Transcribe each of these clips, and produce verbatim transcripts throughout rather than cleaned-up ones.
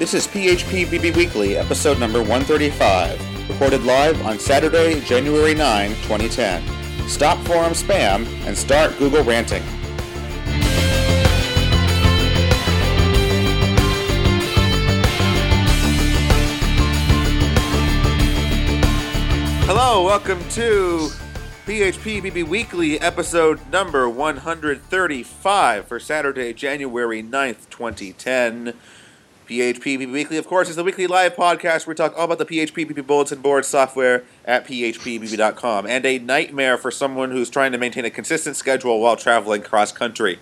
This is P H P B B Weekly, episode number one thirty-five, recorded live on Saturday, January ninth, twenty ten. Stop forum spam and start Google ranting. Hello, welcome to P H P B B Weekly, episode number one thirty-five for Saturday, January ninth, twenty ten. P H P B B Weekly, of course, is the weekly live podcast where we talk all about the P H P B B bulletin board software at P H P B B dot com, and a nightmare for someone who's trying to maintain a consistent schedule while traveling cross-country.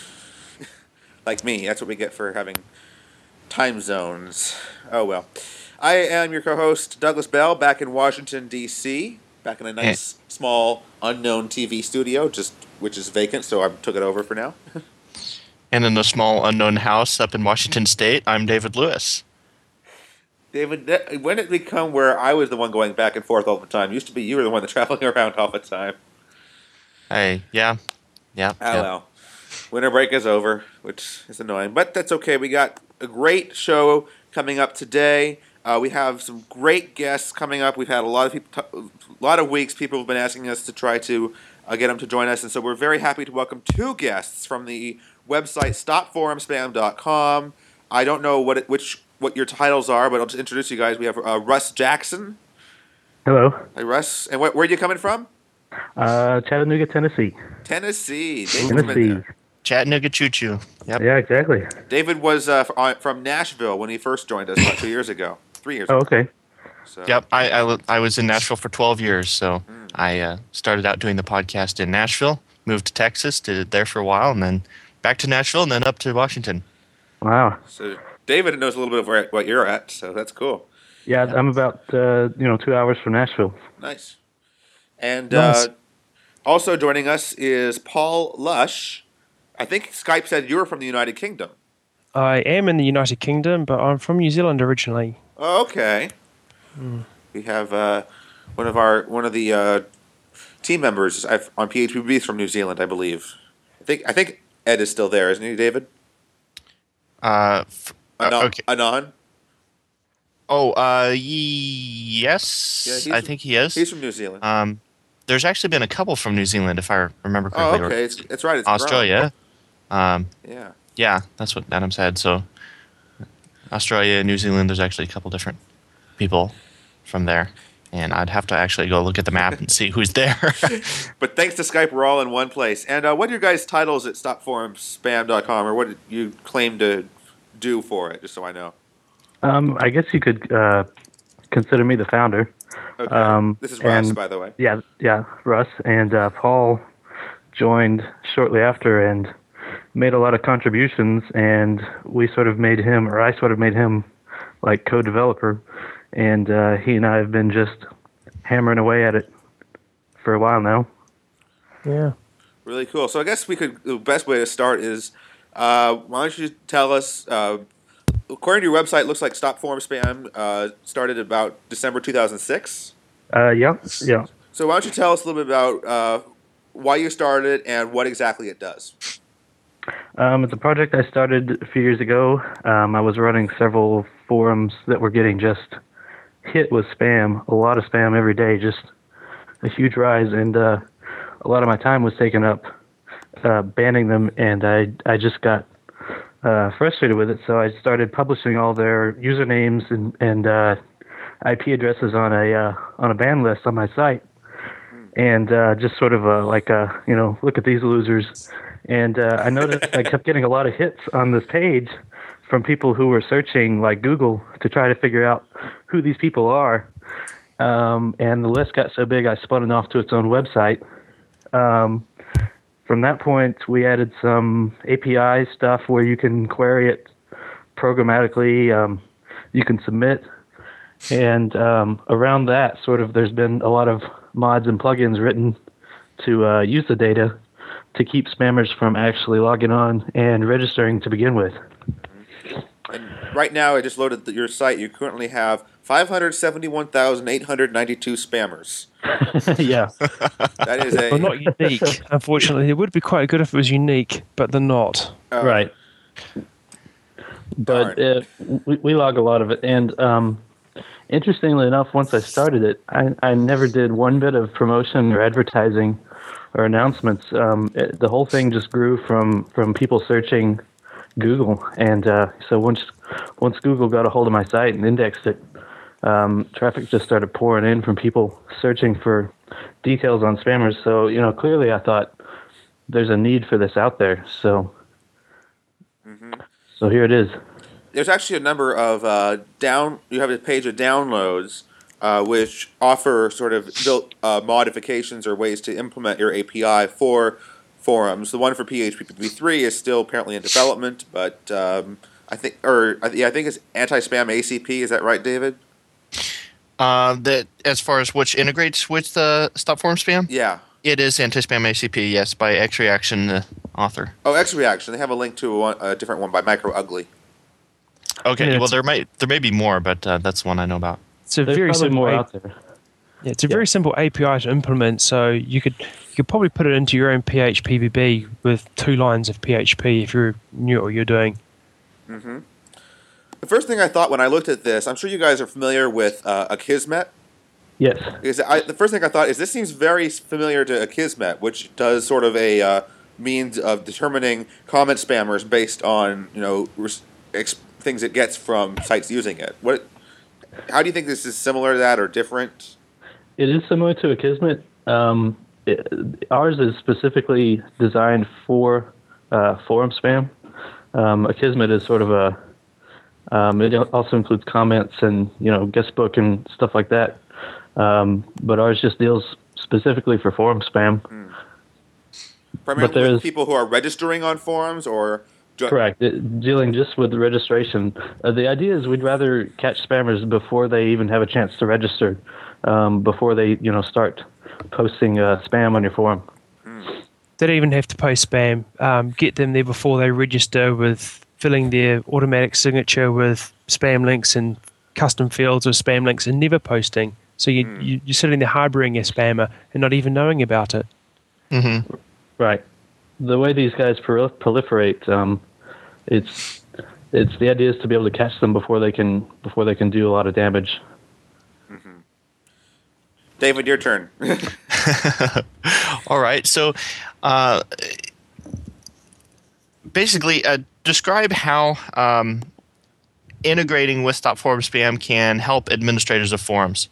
Like me, that's what we get for having time zones. Oh well. I am your co-host, Douglas Bell, back in Washington, D C, back in a nice, small, unknown T V studio, just which is vacant, so I took it over for now. And in a small, unknown house up in Washington State, I'm David Lewis. David, when did it become where I was the one going back and forth all the time? It used to be you were the one that's traveling around all the time. Hey, yeah. Yeah. Oh, yeah. well. Winter break is over, which is annoying. But that's okay. We got a great show coming up today. Uh, we have some great guests coming up. We've had a lot of people, t- a lot of weeks. People have been asking us to try to uh, get them to join us, and so we're very happy to welcome two guests from the website stop forum spam dot com. I don't know what it, which what your titles are, but I'll just introduce you guys. We have uh, Russ Jackson. Hello. Hi, Russ. And wh- where are you coming from? Uh, Chattanooga, Tennessee. Tennessee. David's Tennessee. there. Chattanooga Choo Choo. Yep. Yeah, exactly. David was uh, f- from Nashville when he first joined us about two years ago. Three years Oh, ago. okay. So. Yep. I, I, li- I was in Nashville for twelve years, so mm. I uh, started out doing the podcast in Nashville, moved to Texas, did it there for a while, and then back to Nashville, and then up to Washington. Wow. So David knows a little bit of where, what you're at, so that's cool. Yeah, yeah. I'm about uh, you know two hours from Nashville. Nice. And nice. Uh, also joining us is Paul Lush. I think Skype said you were from the United Kingdom. I am in the United Kingdom, but I'm from New Zealand originally. Oh, okay. Mm. We have uh, one of our one of the uh, team members on P H P B B from New Zealand, I believe. I think I think Ed is still there, isn't he, David? Uh, f- Anon? okay. Anon? Oh, uh, yes, yeah, I think he is. He's from New Zealand. Um, there's actually been a couple from New Zealand, if I remember correctly. Oh, okay, it's, it's right. It's Australia. Um, yeah. Yeah, that's what Adam said. So, Australia, New Zealand. There's actually a couple different people from there, and I'd have to actually go look at the map and see who's there. But thanks to Skype, we're all in one place. And uh, what are your guys' titles at stop forum spam dot com, or what did you claim to do for it, just so I know? Um, I guess you could uh, consider me the founder. Okay. Um, this is Russ, and, by the way. Yeah, yeah, Russ. And uh, Paul joined shortly after and made a lot of contributions, and we sort of made him, or I sort of made him, like co-developer. And uh, he and I have been just hammering away at it for a while now. Yeah. Really cool. So I guess we could. The best way to start is, uh, why don't you tell us? Uh, according to your website, it looks like Stop Forum Spam uh, started about December two thousand six. Uh, yeah, yeah. So why don't you tell us a little bit about uh, why you started and what exactly it does? Um, it's a project I started a few years ago. Um, I was running several forums that were getting just hit with spam, a lot of spam every day, just a huge rise, and uh, a lot of my time was taken up uh, banning them, and I I just got uh, frustrated with it, so I started publishing all their usernames and and uh, I P addresses on a uh, on a ban list on my site, and uh, just sort of a, like a you know look at these losers. And uh, I noticed I kept getting a lot of hits on this page from people who were searching like Google to try to figure out who these people are. Um, and the list got so big I spun it off to its own website. Um, from that point, we added some A P I stuff where you can query it programmatically. Um, you can submit. And um, around that, sort of, there's been a lot of mods and plugins written to uh, use the data to keep spammers from actually logging on and registering to begin with. And right now, I just loaded the, your site. You currently have five hundred seventy-one thousand eight hundred ninety-two spammers. Yeah. That is a... Well, not unique, unfortunately. It would be quite good if it was unique, but they're not. Uh, right. but Darn. it, we, we log a lot of it. And um, interestingly enough, once I started it, I, I never did one bit of promotion or advertising or announcements. Um, it, the whole thing just grew from, from people searching Google. And uh, so once once Google got a hold of my site and indexed it, um, traffic just started pouring in from people searching for details on spammers. So, you know, clearly I thought there's a need for this out there. So, Mm-hmm. so here it is. There's actually a number of uh, down. You have a page of downloads, uh, which offer sort of built uh, modifications or ways to implement your A P I for forums. The one for P H P P three is still apparently in development, but um, I think, or yeah, I think it's anti-spam A C P. Is that right, David? Uh, that as far as which integrates with the Stop Forum Spam, Yeah. it is anti-spam A C P. Yes, by XReaction, the author. Oh, XReaction. They have a link to a, one, a different one by Micro Ugly. Okay, Yeah, well it's- there might there may be more, but uh, that's the one I know about. It's a There's very probably simple. more A- out there. yeah, it's a Yeah. very simple A P I to implement. So you could you could probably put it into your own P H P B B with two lines of P H P if you knew what you're doing. Mm-hmm. The first thing I thought when I looked at this, I'm sure you guys are familiar with uh, Akismet. Yes. Because I, the first thing I thought is this seems very familiar to Akismet, which does sort of a uh, means of determining comment spammers based on you know res- ex- things it gets from sites using it. What? How do you think this is similar to that or different? It is similar to Akismet. Um, it, ours is specifically designed for uh, forum spam. Um, Akismet is sort of a. Um, it also includes comments and you know guestbook and stuff like that. Um, but ours just deals specifically for forum spam. Primarily there with is- people who are registering on forums or. Ju- Correct. It, dealing just with the registration. Uh, the idea is we'd rather catch spammers before they even have a chance to register, um, before they you know start posting uh, spam on your forum. They don't even have to post spam. Um, get them there before they register with filling their automatic signature with spam links and custom fields with spam links and never posting. So you, Mm. you, you're sitting there harboring a spammer and not even knowing about it. Mm-hmm. Right. The way these guys prol- proliferate, um, it's it's the idea is to be able to catch them before they can before they can do a lot of damage. David, your turn. All right. So, uh, basically, uh, describe how um, integrating with Stop Forum Spam can help administrators of forums.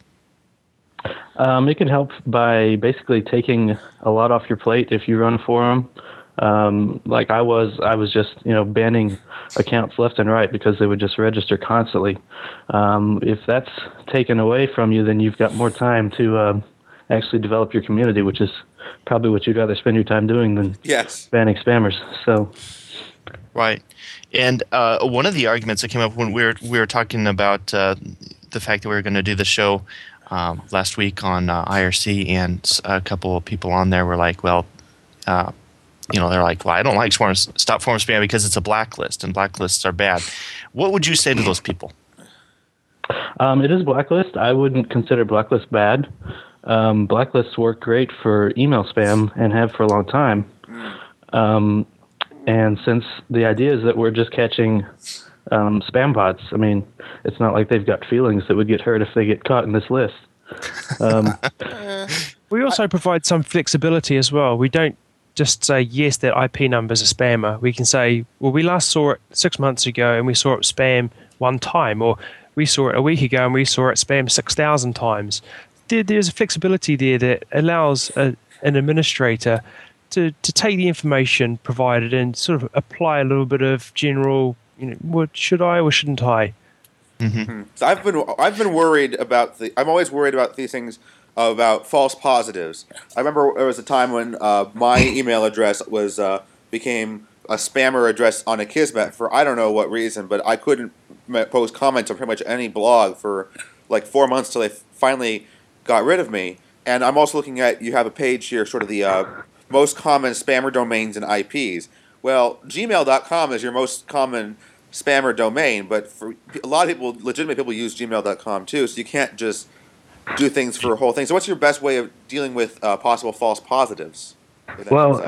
Um, it can help by basically taking a lot off your plate if you run a forum. Um, like I was, I was just you know banning accounts left and right because they would just register constantly. Um, if that's taken away from you, then you've got more time to um, actually develop your community, which is probably what you'd rather spend your time doing than Yes. banning spammers. So. Right. And uh, one of the arguments that came up when we were we were talking about uh, the fact that we were going to do the show um, last week on uh, I R C, and a couple of people on there were like, well, uh, you know, they're like, well, I don't like forum, Stop Forum Spam because it's a blacklist, and blacklists are bad. What would you say to those people? Um, it is blacklist. I wouldn't consider blacklist bad. Um, blacklists work great for email spam and have for a long time. Um, and since the idea is that we're just catching um, spam bots, I mean, it's not like they've got feelings that would get hurt if they get caught in this list. Um, We also provide some flexibility as well. We don't just say, yes, that I P number is a spammer. We can say, well, we last saw it six months ago and we saw it spam one time, or we saw it a week ago and we saw it spam six thousand times. There, there's a flexibility there that allows a, an administrator to, to take the information provided and sort of apply a little bit of general, you know, what should I or shouldn't I? So I've been I've been worried about the. I'm always worried about these things about false positives. I remember there was a time when uh, my email address was uh, became a spammer address on Akismet for I don't know what reason, but I couldn't m- post comments on pretty much any blog for like four months till they finally got rid of me. And I'm also looking at you have a page here, sort of the uh, most common spammer domains and I Ps. Well, gmail dot com is your most common spammer domain, but for a lot of people, legitimate people use gmail dot com too, so you can't just do things for a whole thing. So what's your best way of dealing with uh, possible false positives? If that comes well, up?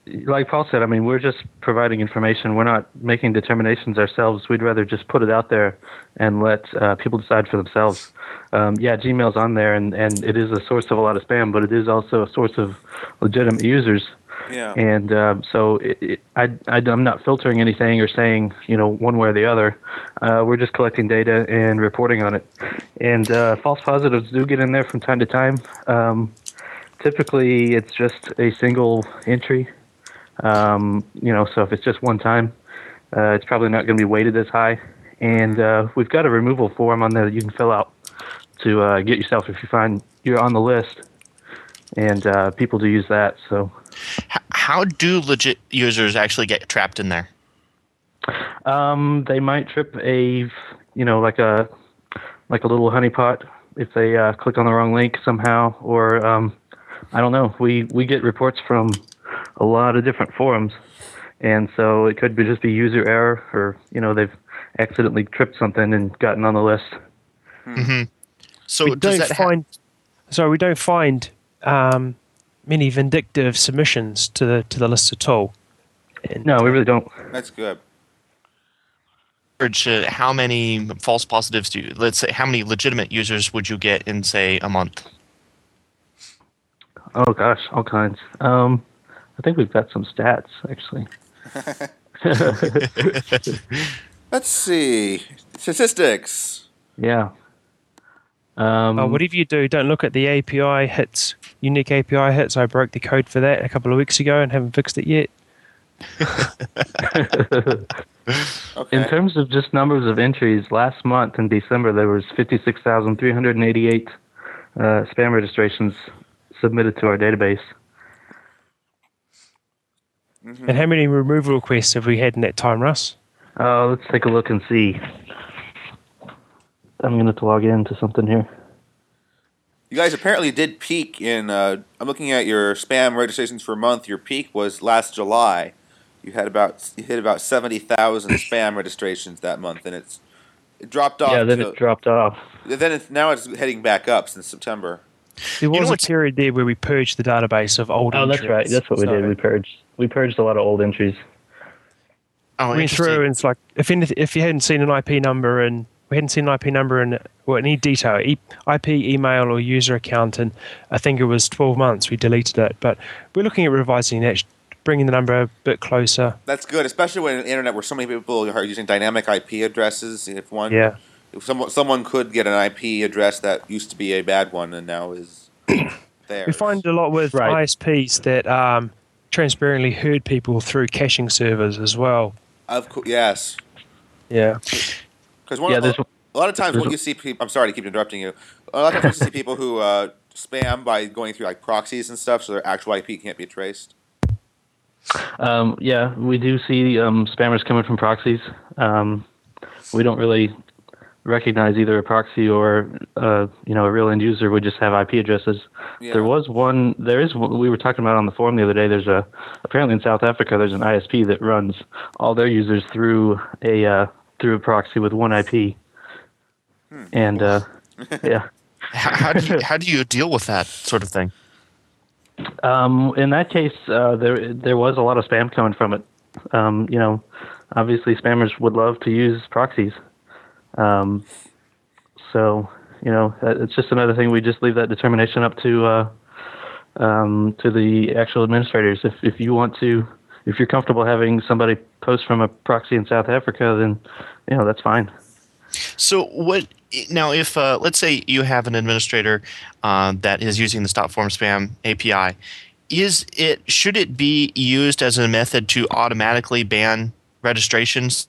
like Paul said, I mean, we're just providing information. We're not making determinations ourselves. We'd rather just put it out there and let uh, people decide for themselves. Um, yeah, Gmail's on there, and, and it is a source of a lot of spam, but it is also a source of legitimate users. Yeah. And um, so it, it, I, I, I'm not filtering anything or saying, you know, one way or the other. Uh, we're just collecting data and reporting on it. And uh, false positives do get in there from time to time. Um, typically, it's just a single entry. Um, you know, so if it's just one time, uh, it's probably not going to be weighted as high. And uh, we've got a removal form on there that you can fill out to uh, get yourself if you find you're on the list. And uh, people do use that. So, how do legit users actually get trapped in there? Um, they might trip a, you know, like a like a little honeypot if they uh, click on the wrong link somehow, or um, I don't know. We we get reports from a lot of different forums, and so it could be just be user error, or you know they've accidentally tripped something and gotten on the list. Mm-hmm. So we does don't that find. Ha- sorry, we don't find um, many vindictive submissions to the to the list at all. And, No, we really don't. That's good. average, uh, how many false positives do you, let's say, how many legitimate users would you get in, say, a month? Oh gosh, all kinds. Um, I think we've got some stats actually. Let's see. Statistics. Yeah. Um, Uh, whatever you do, don't look at the A P I hits, unique A P I hits. I broke the code for that a couple of weeks ago and haven't fixed it yet. Okay. In terms of just numbers of entries, last month in December there was fifty-six thousand three hundred eighty-eight uh, spam registrations submitted to our database. Mm-hmm. And how many removal requests have we had in that time, Russ? Uh, let's take a look and see. I'm going to have to log into something here. You guys apparently did peak in. Uh, I'm looking at your spam registrations for a month. Your peak was last July. You had about you hit about seventy thousand spam registrations that month, and it's it dropped off. Yeah, then to, it dropped off. Then it's, now it's heading back up since September. There was know a what's- period there where we purged the database of old Oh, that's entries. right. That's what we So did. We purged. We purged a lot of old entries. Oh, we went interesting. through and it's like if anyth- if you hadn't seen an I P number and we hadn't seen an I P number and or any detail, e- I P, email, or user account, and I think it was twelve months, we deleted it. But we're looking at revising that, bringing the number a bit closer. That's good, especially when in the internet where so many people are using dynamic I P addresses. If one, Yeah. if someone someone could get an I P address that used to be a bad one and now is there. We find a lot with Right. I S Ps that um, transparently herd people through caching servers as well. Of course, yes. Yeah. Because one Yeah, of, there's- a lot of times there's when you see people, I'm sorry to keep interrupting you. A lot of times you see people who uh, spam by going through like proxies and stuff, so their actual I P can't be traced. Um, yeah, we do see um, spammers coming from proxies. Um, we don't really recognize either a proxy or uh, you know a real end user. We just have I P addresses. Yeah. There was one. There is. one- We were talking about on the forum the other day. There's a apparently in South Africa. There's an I S P that runs all their users through a uh, through a proxy with one I P. Hmm. And uh, yeah. how, how, do you, how do you deal with that sort of thing? Um, in that case, uh, there there was a lot of spam coming from it. Um, you know, obviously spammers would love to use proxies. Um, so you know, uh, it's just another thing. We just leave that determination up to uh, um, to the actual administrators. If if you want to, if you're comfortable having somebody post from a proxy in South Africa, then you know that's fine. So what now? If uh, let's say you have an administrator uh, that is using the Stop Form Spam A P I, is it should it be used as a method to automatically ban registrations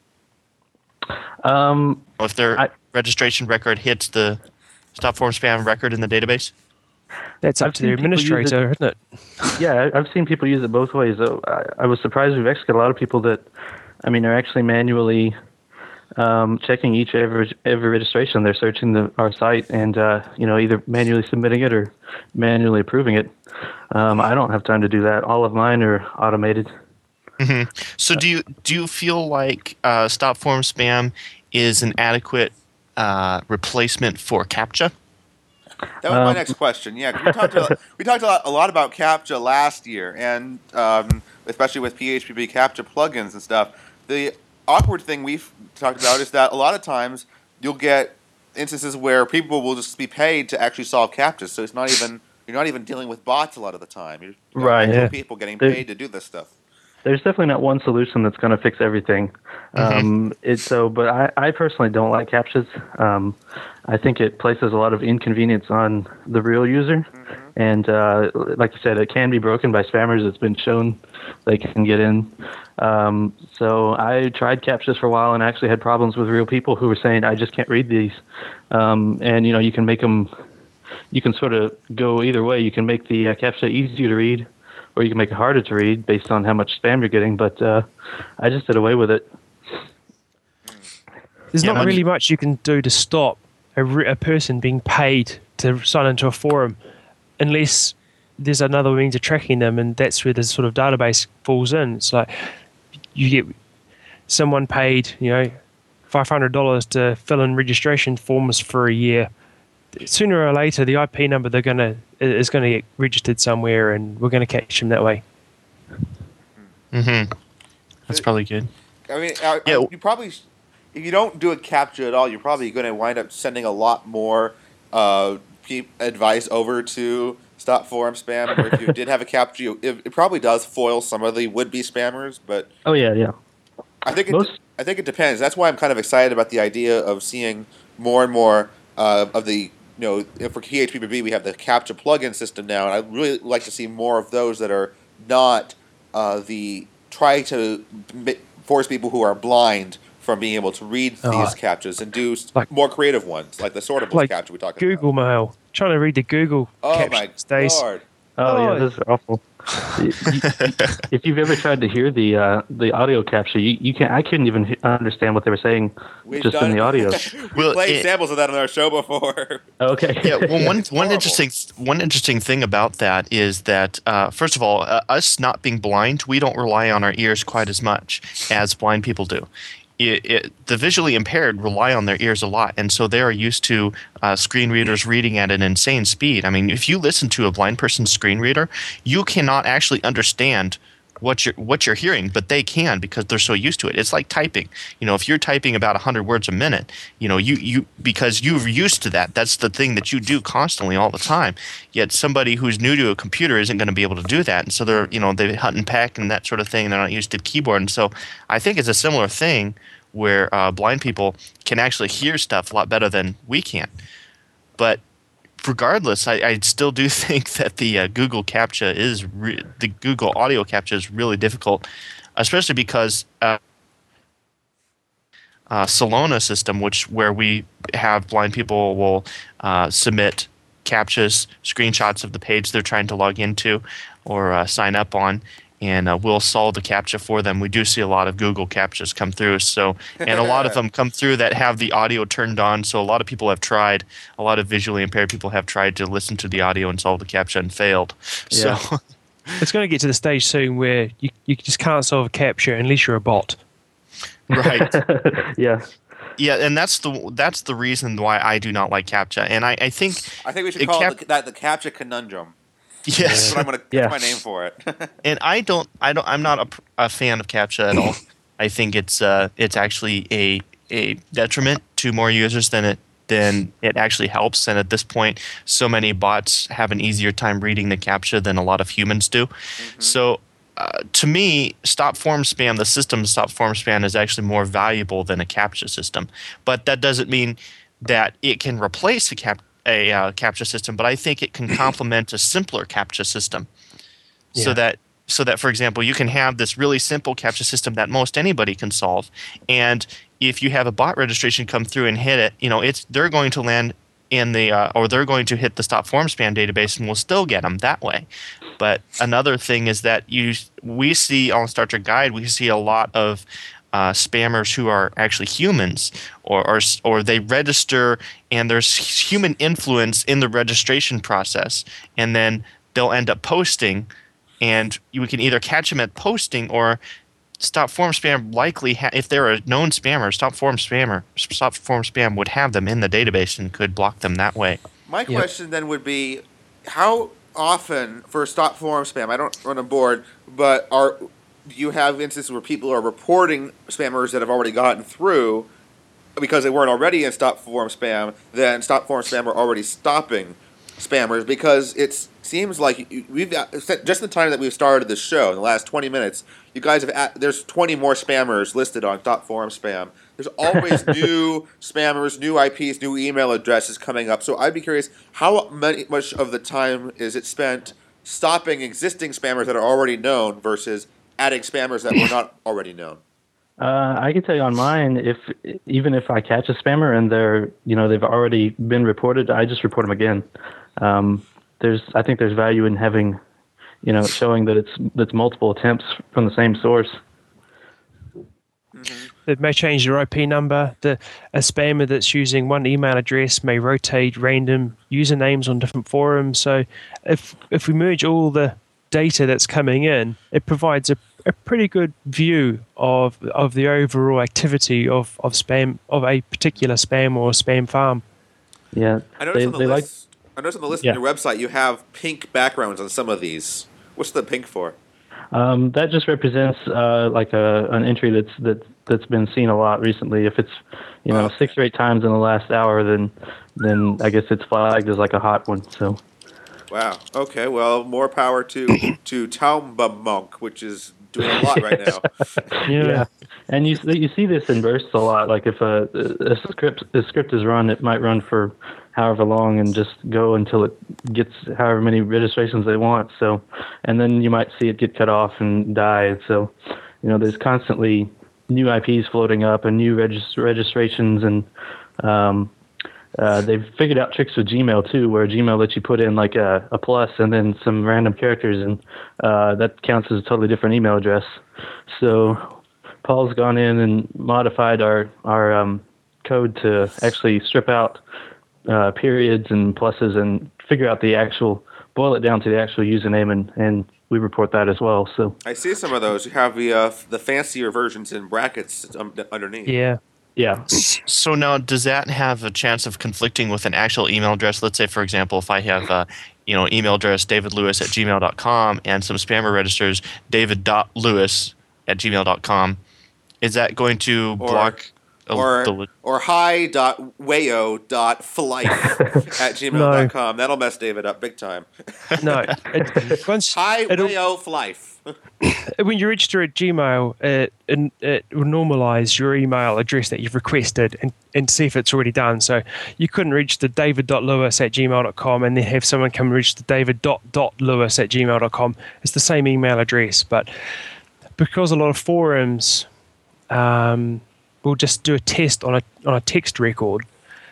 Um, if their I- registration record hits the Stop Form Spam record in the database? That's up I've to the seen people use administrator, isn't it? Yeah, I- I've seen people use it both ways. Though I, I was surprised we've actually got a lot of people that, I mean, are actually manually um, checking each every every registration. They're searching the, our site and uh, you know either manually submitting it or manually approving it. Um, I don't have time to do that. All of mine are automated. Mm-hmm. So do you do you feel like uh, Stop Form Spam is an adequate uh, replacement for CAPTCHA? That was my Um, next question. Yeah, 'cause we talked a, we talked a lot, a lot about CAPTCHA last year, and um, especially with P H P B CAPTCHA plugins and stuff. The awkward thing we've talked about is that a lot of times you'll get instances where people will just be paid to actually solve CAPTCHAs, so it's not even you're not even dealing with bots a lot of the time. You're you've got Right, actual yeah. people getting There- paid to do this stuff. There's definitely not one solution that's going to fix everything. Um, it's so, but I, I personally don't like CAPTCHAs. Um, I think it places a lot of inconvenience on the real user, and uh, like you said, it can be broken by spammers. It's been shown they can get in. Um, so I tried CAPTCHAs for a while and actually had problems with real people who were saying, "I just can't read these." Um, and you know, you can make them. You can sort of go either way. You can make the uh, CAPTCHA easier to read, or you can make it harder to read based on how much spam you're getting. But uh, I just did away with it. There's Yeah, not much- really much you can do to stop a, re- a person being paid to sign into a forum, unless there's another means of tracking them, and that's where the sort of database falls in. It's like you get someone paid, you know, five hundred dollars to fill in registration forms for a year. Sooner or later, the I P number they're gonna is going to get registered somewhere, and we're going to catch them that way. Mm-hmm. That's probably good. I mean, I, Yeah. I, you probably, if you don't do a CAPTCHA at all, you're probably going to wind up sending a lot more uh, pe- advice over to stop forum spam. Or if you did have a CAPTCHA, you, it, it probably does foil some of the would-be spammers. But Oh yeah, yeah. I think it, Most- I think it depends. That's why I'm kind of excited about the idea of seeing more and more uh, of the. You know, if for P H P B, we have the CAPTCHA plugin system now, and I'd really like to see more of those that are not uh, the try to m- force people who are blind from being able to read Oh. these CAPTCHAs and do s- Like- more creative ones, like the sortables Like CAPTCHA we talked Google about. Mail, trying to read the Google Oh my captions days. lord! Oh, Oh. yeah, those are awful. You- you- if you've ever tried to hear the uh, the audio capture, you, you can I couldn't even he- understand what they were saying We've just done in the audio. we Well, played it- samples of that on our show before. Okay. Yeah, well, one one horrible. interesting one interesting thing about that is that uh, first of all, uh, us not being blind, we don't rely on our ears quite as much as blind people do. It, it, the visually impaired rely on their ears a lot, and so they are used to uh, screen readers reading at an insane speed. I mean, if you listen to a blind person's screen reader, you cannot actually understand what you're what you're hearing, but they can because they're so used to it. It's like typing. You know, if you're typing about one hundred words a minute, you know, you you because you're used to that. That's the thing that you do constantly all the time. Yet somebody who's new to a computer isn't going to be able to do that, and so they're you know they hunt and peck and that sort of thing. And they're not used to the keyboard, and so I think it's a similar thing where uh, blind people can actually hear stuff a lot better than we can. But regardless, I, I still do think that the uh, Google CAPTCHA is re- the Google Audio CAPTCHA is really difficult, especially because uh, uh, Solona system, which where we have blind people will uh, submit CAPTCHAs, screenshots of the page they're trying to log into or uh, sign up on, and uh, we'll solve the CAPTCHA for them. We do see a lot of Google CAPTCHAs come through, so and a lot of them come through that have the audio turned on. So a lot of people have tried. A lot of visually impaired people have tried to listen to the audio and solve the CAPTCHA and failed. Yeah. So It's going to get to the stage soon where you, you just can't solve a capture unless you're a bot. right. yeah. Yeah, and that's the that's the reason why I do not like CAPTCHA. And I, I think I think we should it call cap- it the, that the CAPTCHA conundrum. yes. That's what I'm going to. Yeah. That's my name for it. And I don't, I don't, I'm not a, pr- a fan of CAPTCHA at all. I think it's, uh, it's actually a a detriment to more users than it than it actually helps. And at this point, so many bots have an easier time reading the CAPTCHA than a lot of humans do. So. Uh, to me, stop form spam, the system stop form spam is actually more valuable than a CAPTCHA system. But that doesn't mean that it can replace a, cap- a uh, CAPTCHA system, but I think it can complement a simpler CAPTCHA system. So Yeah. that, so that, for example, you can have this really simple CAPTCHA system that most anybody can solve. And if you have a bot registration come through and hit it, you know, it's they're going to land in the uh, or they're going to hit the stop form spam database and we'll still get them that way. But another thing is that you we see on Star Trek Guide, we see a lot of uh, spammers who are actually humans, or, or or they register and there's human influence in the registration process, and then they'll end up posting, and you can either catch them at posting or stop form spam likely ha- if they're a known spammer, stop form spammer, stop form spam would have them in the database and could block them that way. My Yep. question then would be, how often for stop forum spam? I don't run a board, but are do you have instances where people are reporting spammers that have already gotten through because they weren't already in stop forum spam? Then stop forum spam are already stopping spammers because it seems like we've just in the time that we've started the show in the last twenty minutes, you guys have there's twenty more spammers listed on stop forum spam. There's always new spammers, new I Ps, new email addresses coming up. So I'd be curious, how many, much of the time is it spent stopping existing spammers that are already known versus adding spammers that were not already known? Uh, I can tell you on mine, if even if I catch a spammer and they're, you know, they've already been reported, I just report them again. Um, there's, I think there's value in having, you know, showing that it's that's multiple attempts from the same source. Mm-hmm. It may change your I P number. The a spammer that's using one email address may rotate random usernames on different forums. So if if we merge all the data that's coming in, it provides a, a pretty good view of of the overall activity of, of spam of a particular spam or spam farm. Yeah, I noticed they, on the they list. like. I noticed on the list Yeah. on your website you have pink backgrounds on some of these. What's the pink for? Um, that just represents uh, like a an entry that's that that's been seen a lot recently. If it's, you know, Okay. six or eight times in the last hour, then then I guess it's flagged as like a hot one. So Wow. Okay. Well, more power to to Tomba Monk, which is doing a lot right now. yeah, and you you see this in bursts a lot. Like if a, a script a script is run, it might run for however long and just go until it gets however many registrations they want. So, and then you might see it get cut off and die. And so, you know, there's constantly new I Ps floating up and new regist- registrations, and um, uh, they've figured out tricks with Gmail too, where Gmail lets you put in like a, a plus and then some random characters, and uh, that counts as a totally different email address. So, Paul's gone in and modified our our um, code to actually strip out uh, periods and pluses and figure out the actual, boil it down to the actual username, and, and we report that as well. So I see some of those. You have the uh, the fancier versions in brackets um, underneath. Yeah. yeah, So now, does that have a chance of conflicting with an actual email address? Let's say, for example, if I have, uh, you know, email address david lewis at gmail dot com and some spammer registers david dot lewis at gmail dot com, is that going to Or- block a- Or the? or hi dot wayo dot flight at gmail dot com. That'll mess David up big time. No. It, once Hi it'll- wayo flife. when you register at Gmail, it, it, it will normalize your email address that you've requested and, and see if it's already done. So you couldn't register david dot lewis at gmail dot com and then have someone come and register david dot lewis at gmail dot com. It's the same email address, but because a lot of forums um, will just do a test on a on a text record,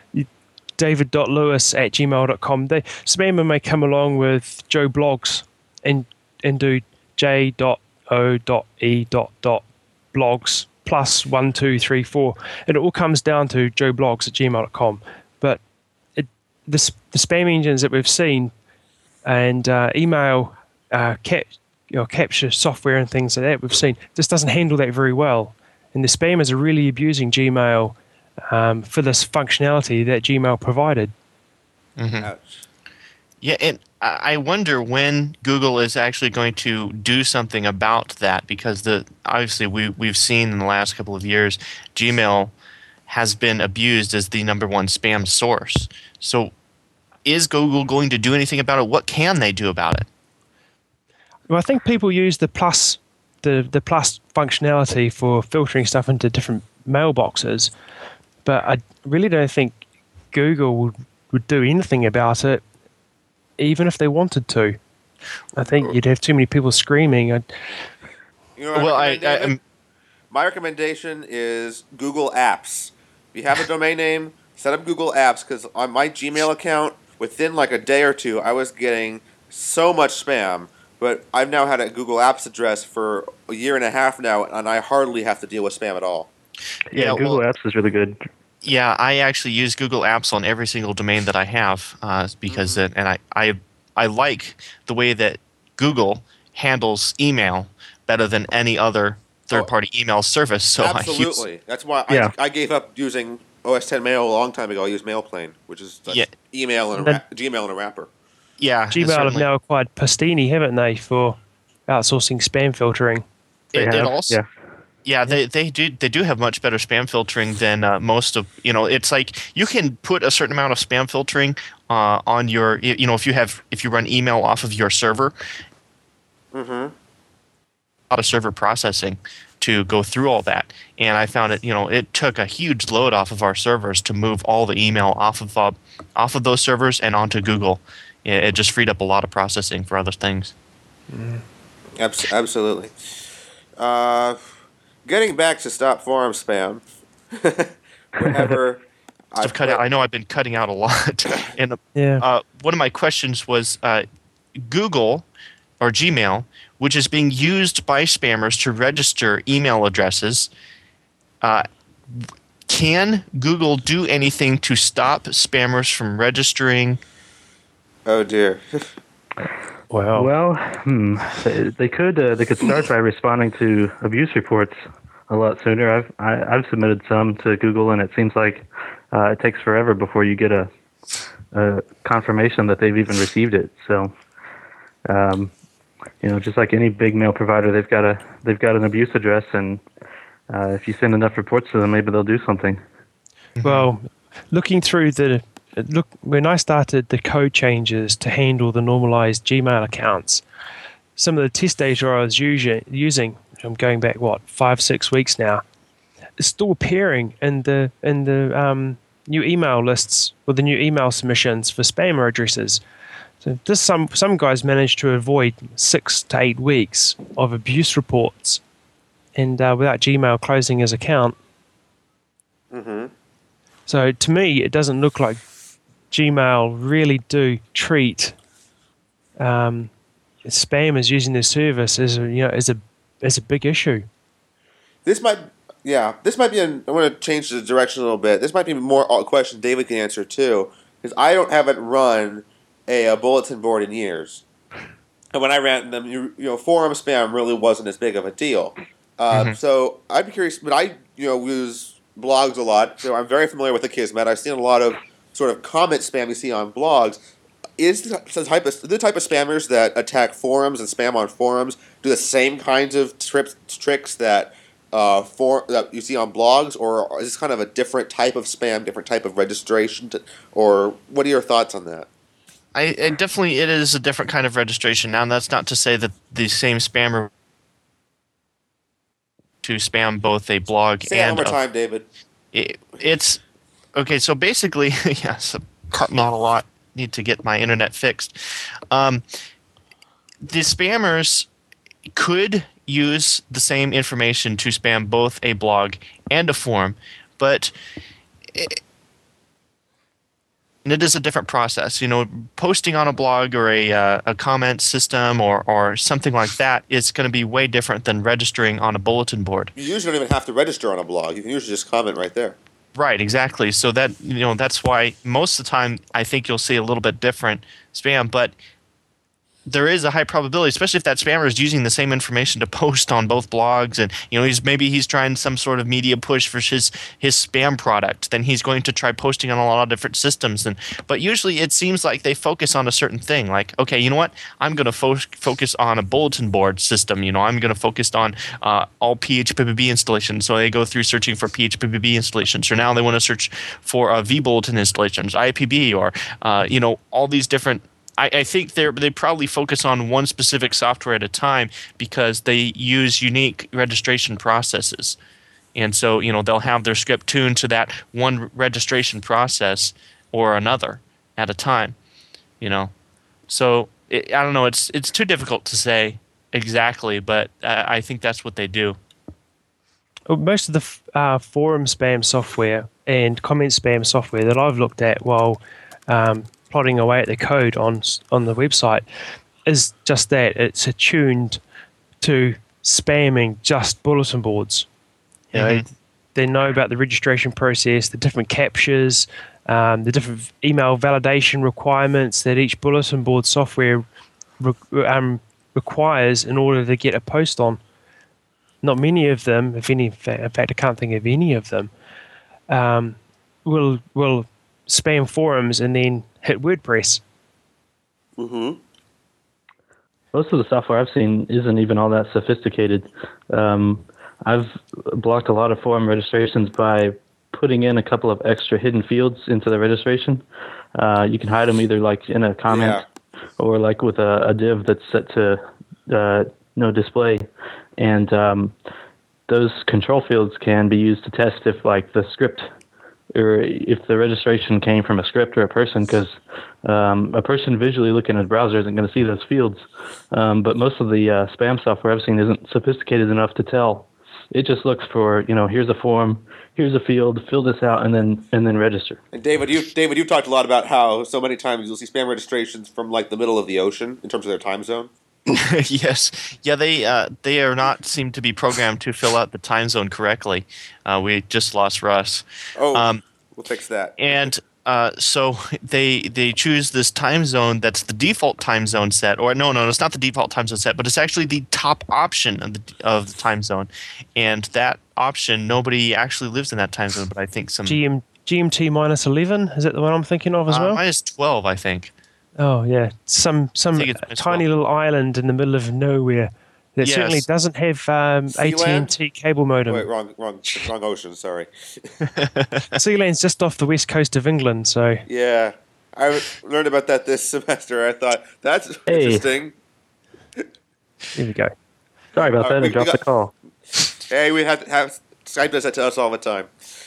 david dot lewis at gmail dot com, the spammer may come along with Joe Blogs and and do j dot o dot e dot dot blogs plus one two three four, and it all comes down to joe blogs at gmail dot com. But it, the s- the spam engines that we've seen and uh, email uh, cap, you know, capture software and things like that we've seen just doesn't handle that very well, and the spammers are really abusing Gmail um, for this functionality that Gmail provided. Ouch. Yeah, and I I wonder when Google is actually going to do something about that, because the obviously we we've seen in the last couple of years Gmail has been abused as the number one spam source. So, is Google going to do anything about it? What can they do about it? Well, I think people use the plus the the plus functionality for filtering stuff into different mailboxes, but I really don't think Google would, would do anything about it, even if they wanted to. I think you'd have too many people screaming. I'd, You know what Well, I, recommend, I David? am. My recommendation is Google Apps. If you have a domain name, set up Google Apps, because on my Gmail account, within like a day or two, I was getting so much spam. But I've now had a Google Apps address for a year and a half now, and I hardly have to deal with spam at all. yeah. Yeah, Google well- Apps is really good. Yeah, I actually use Google Apps on every single domain that I have uh, because Mm-hmm. it, and I, I I like the way that Google handles email better than any other third-party email service. So I use, Absolutely. That's why Yeah. I, I gave up using O S ten Mail a long time ago. I used MailPlane, which is like Yeah. email and a Then- ra- Gmail and a wrapper. Yeah, Gmail have certainly. now acquired Pastini, haven't they, for outsourcing spam filtering? They It, it have, also, yeah. yeah, they, they do they do have much better spam filtering than uh, most of you know. It's like you can put a certain amount of spam filtering uh, on your you know if you have if you run email off of your server, Mm-hmm. a lot of server processing to go through all that. And I found it you know it took a huge load off of our servers to move all the email off of uh, off of those servers and onto Google. It, it just freed up a lot of processing for other things. Abs- absolutely. Uh, getting back to stop forum spam. Whenever I I've cut put- out, I know I've been cutting out a lot. and Yeah. uh, one of my questions was uh, Google or Gmail, which is being used by spammers to register email addresses. Uh, can Google do anything to stop spammers from registering? Oh dear. Wow. Well, hmm, they, they could uh, they could start by responding to abuse reports a lot sooner. I've I, I've submitted some to Google, and it seems like uh, it takes forever before you get a, a confirmation that they've even received it. So, um, you know, just like any big mail provider, they've got a they've got an abuse address, and uh, if you send enough reports to them, maybe they'll do something. Well, looking through the look when I started the code changes to handle the normalized Gmail accounts, some of the test data I was using, using I'm going back what five six weeks now, is still appearing in the in the um, new email lists or the new email submissions for spammer addresses. So this some some guys managed to avoid six to eight weeks of abuse reports, and uh, without Gmail closing his account. Mm-hmm. So to me, it doesn't look like Gmail really do treat um, spammers using their service as a, you know as a as a big issue. This might, yeah, this might be. An, I want to change the direction a little bit. This might be more a question David can answer too, because I don't haven't run a, a bulletin board in years, and when I ran them, you, you know, forum spam really wasn't as big of a deal. Uh, Mm-hmm. So I'd be curious, but I, you know, use blogs a lot, so I'm very familiar with the Kismet. I've seen a lot of sort of comment spam you see on blogs. Is the type of the type of spammers that attack forums and spam on forums do the same kinds of trips, tricks that uh, for that you see on blogs, or is this kind of a different type of spam, different type of registration, to, or what are your thoughts on that? I, I definitely it is a different kind of registration. Now that's not to say that the same spammer to spam both a blog Say that one and more a- time, David. it, it's okay. So basically, yes, I'm cutting out a lot. Need to get my internet fixed. Um, the spammers could use the same information to spam both a blog and a forum, but it, and it is a different process. You know, posting on a blog or a uh, a comment system or or something like that is going to be way different than registering on a bulletin board. You usually don't even have to register on a blog. You can usually just comment right there. Right, exactly. So that you know that's why most of the time I think you'll see a little bit different spam, but there is a high probability, especially if that spammer is using the same information to post on both blogs, and you know he's maybe he's trying some sort of media push for his his spam product. Then he's going to try posting on a lot of different systems. And but usually it seems like they focus on a certain thing. Like, okay, you know what? I'm going to fo- focus on a bulletin board system. You know, I'm going to focus on uh, all P H P B B installations. So they go through searching for P H P B B installations. Or now they want to search for uh, vBulletin installations, I P B, or uh, you know all these different. I, I think they they probably focus on one specific software at a time because they use unique registration processes, and so you know they'll have their script tuned to that one registration process or another at a time, you know. So it, I don't know. It's it's too difficult to say exactly, but uh, I think that's what they do. Well, most of the f- uh, forum spam software and comment spam software that I've looked at while um, plotting away at the code on s- on the website is just that. It's attuned to spamming just bulletin boards. You know, Mhm. they know about the registration process, the different captures, um, the different email validation requirements that each bulletin board software re- um, requires in order to get a post on. Not many of them, if any, in fact, in fact I can't think of any of them, um, will will spam forums and then hit WordPress. Mm-hmm. Most of the software I've seen isn't even all that sophisticated. Um, I've blocked a lot of forum registrations by putting in a couple of extra hidden fields into the registration. Uh, you can hide them either like in a comment Yeah. or like with a, a div that's set to uh, no display. And um, those control fields can be used to test if like the script or if the registration came from a script or a person, because um, a person visually looking at a browser isn't going to see those fields. Um, but most of the uh, spam software I've seen isn't sophisticated enough to tell. It just looks for, you know, here's a form, here's a field, fill this out, and then and then register. And David, you David, you've talked a lot about how so many times you'll see spam registrations from like the middle of the ocean in terms of their time zone. Yes, yeah, they uh, they are not seem to be programmed to fill out the time zone correctly. Uh, we just lost Russ. Oh, Um, we'll fix that. And uh, so they they choose this time zone that's the default time zone set, or no, no, it's not the default time zone set, but it's actually the top option of the of the time zone. And that option, nobody actually lives in that time zone, but I think some G M, G M T minus eleven, is that the one I'm thinking of as uh, well? minus twelve, I think. Oh yeah, some some think it's minus tiny twelve. little island in the middle of nowhere that Yes. certainly doesn't have um, A T and T cable modem. Wait, wrong, wrong, wrong ocean. Sorry. Sealand's just off the west coast of England, so Yeah, I learned about that this semester. I thought that's Hey. interesting. There we go. Sorry about Uh, that. we- I we dropped got- the call. Hey, we have have Skype does that to us all the time.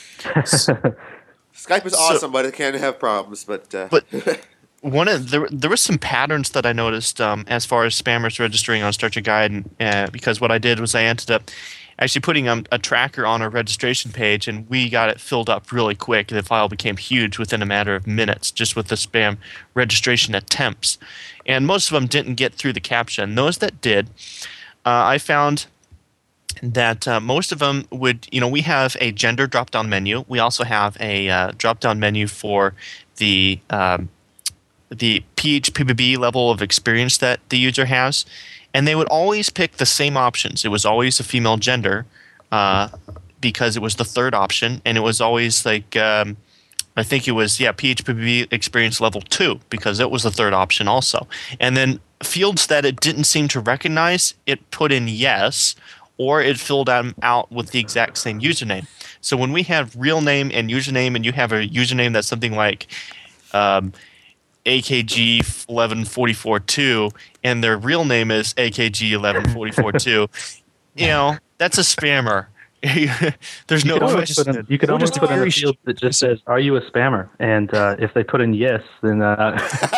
Skype is So- awesome, but it can have problems. But uh, But one of there there were some patterns that I noticed um, as far as spammers registering on Start Your Guide, and, uh, because what I did was I ended up actually putting um, a tracker on a registration page, and we got it filled up really quick. The file became huge within a matter of minutes just with the spam registration attempts, and most of them didn't get through the CAPTCHA. And those that did, uh, I found that uh, most of them would, you know, we have a gender drop-down menu. We also have a uh, drop-down menu for the um, the P H P B B level of experience that the user has, and they would always pick the same options. It was always a female gender uh, because it was the third option, and it was always like um, I think it was yeah P H P B B experience level two because it was the third option also. And then fields that it didn't seem to recognize, it put in yes, or it filled them out with the exact same username. So when we have real name and username, and you have a username that's something like um, A K G eleven forty-four two, and their real name is A K G eleven forty-four two, you know, that's a spammer. There's no You could almost question. put in, you could Or almost just put in a very field that just says, "Are you a spammer?" And uh, if they put in yes, then uh,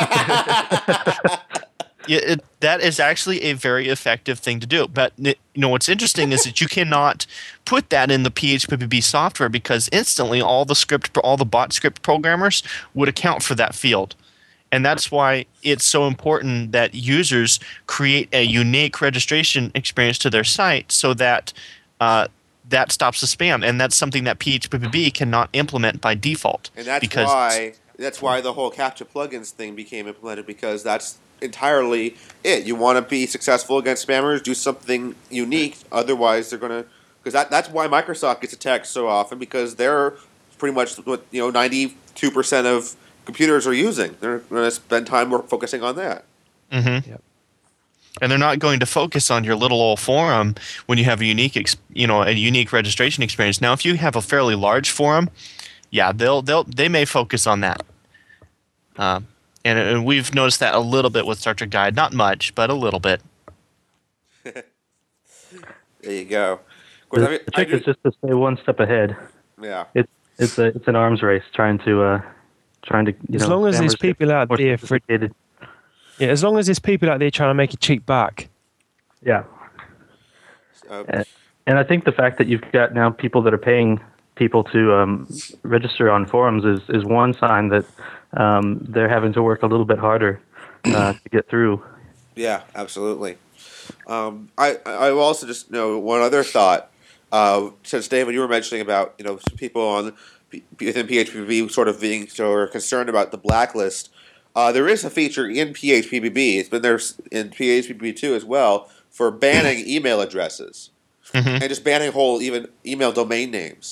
Yeah, it, that is actually a very effective thing to do. But you know what's interesting is that you cannot put that in the P H P B B software because instantly all the script, all the bot script programmers would account for that field, and that's why it's so important that users create a unique registration experience to their site so that uh, that stops the spam, and that's something that P H P B B cannot implement by default. and that's because why that's why the whole CAPTCHA plugins thing became implemented, because that's entirely it. You want to be successful against spammers, do something unique. Otherwise, they're gonna because that that's why Microsoft gets attacked so often, because they're pretty much what you know ninety-two percent of computers are using. They're going to spend time work focusing on that. Mm-hmm. Yep. And they're not going to focus on your little old forum when you have a unique, ex- you know, a unique registration experience. Now, if you have a fairly large forum, yeah, they'll they'll they may focus on that. Uh, and, and we've noticed that a little bit with Start Your Guide, not much, but a little bit. There you go. Of course, the, I mean, the I trick do- is just to stay one step ahead. yeah. It's it's a it's an arms race trying to uh, trying to you as know. long as there's spammers get people out more there for sophisticated. yeah, as long as there's people out there trying to make a cheap buck. Yeah. Uh, And, and I think the fact that you've got now people that are paying people to um, register on forums is, is one sign that um, they're having to work a little bit harder uh, to get through. Yeah, absolutely. Um, I I will also just know one other thought. Uh, since David, you were mentioning about you know people on P- within P H P B B sort of being sort of concerned about the blacklist. Uh, there is a feature in P H P B B. It's been there s- in P H P B B two as well for banning email addresses Mhm. and just banning whole even email domain names.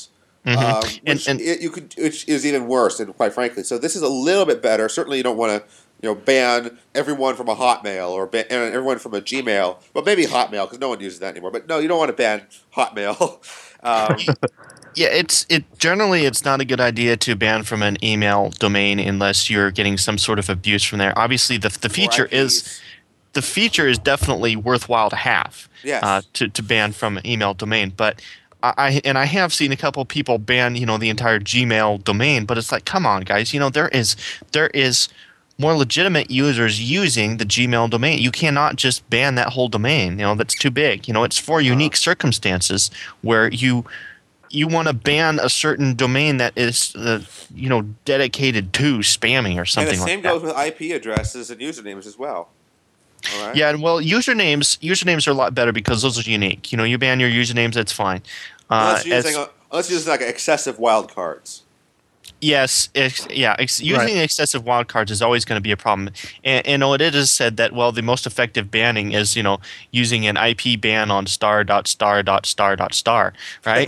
Mm-hmm. um, and, which and it, you could, which is even worse, and quite frankly. So this is a little bit better. Certainly, you don't want to, you know, ban everyone from a Hotmail or ban everyone from a Gmail. Well, maybe Hotmail because no one uses that anymore. But no, you don't want to ban Hotmail. um, yeah, it's it generally it's not a good idea to ban from an email domain unless you're getting some sort of abuse from there. Obviously, the the feature is the feature is definitely worthwhile to have. Yes. Uh, to to ban from an email domain, but. I and I have seen a couple people ban, you know, the entire Gmail domain, but it's like, come on, guys, you know, there is there is more legitimate users using the Gmail domain. You cannot just ban that whole domain. You know, that's too big. You know, it's for unique circumstances where you you want to ban a certain domain that is, uh, you know, dedicated to spamming or something like that. And the same goes with I P addresses and usernames as well. All right. Yeah, and well, usernames usernames are a lot better because those are unique. You know, you ban your usernames, that's fine. Uh, unless, you're using, as, unless you're using like excessive wildcards. Yes, ex- yeah. Ex- using Right. excessive wildcards is always going to be a problem. And, and you know, it is said that, well, the most effective banning is, you know, using an I P ban on star dot star dot star dot star, right?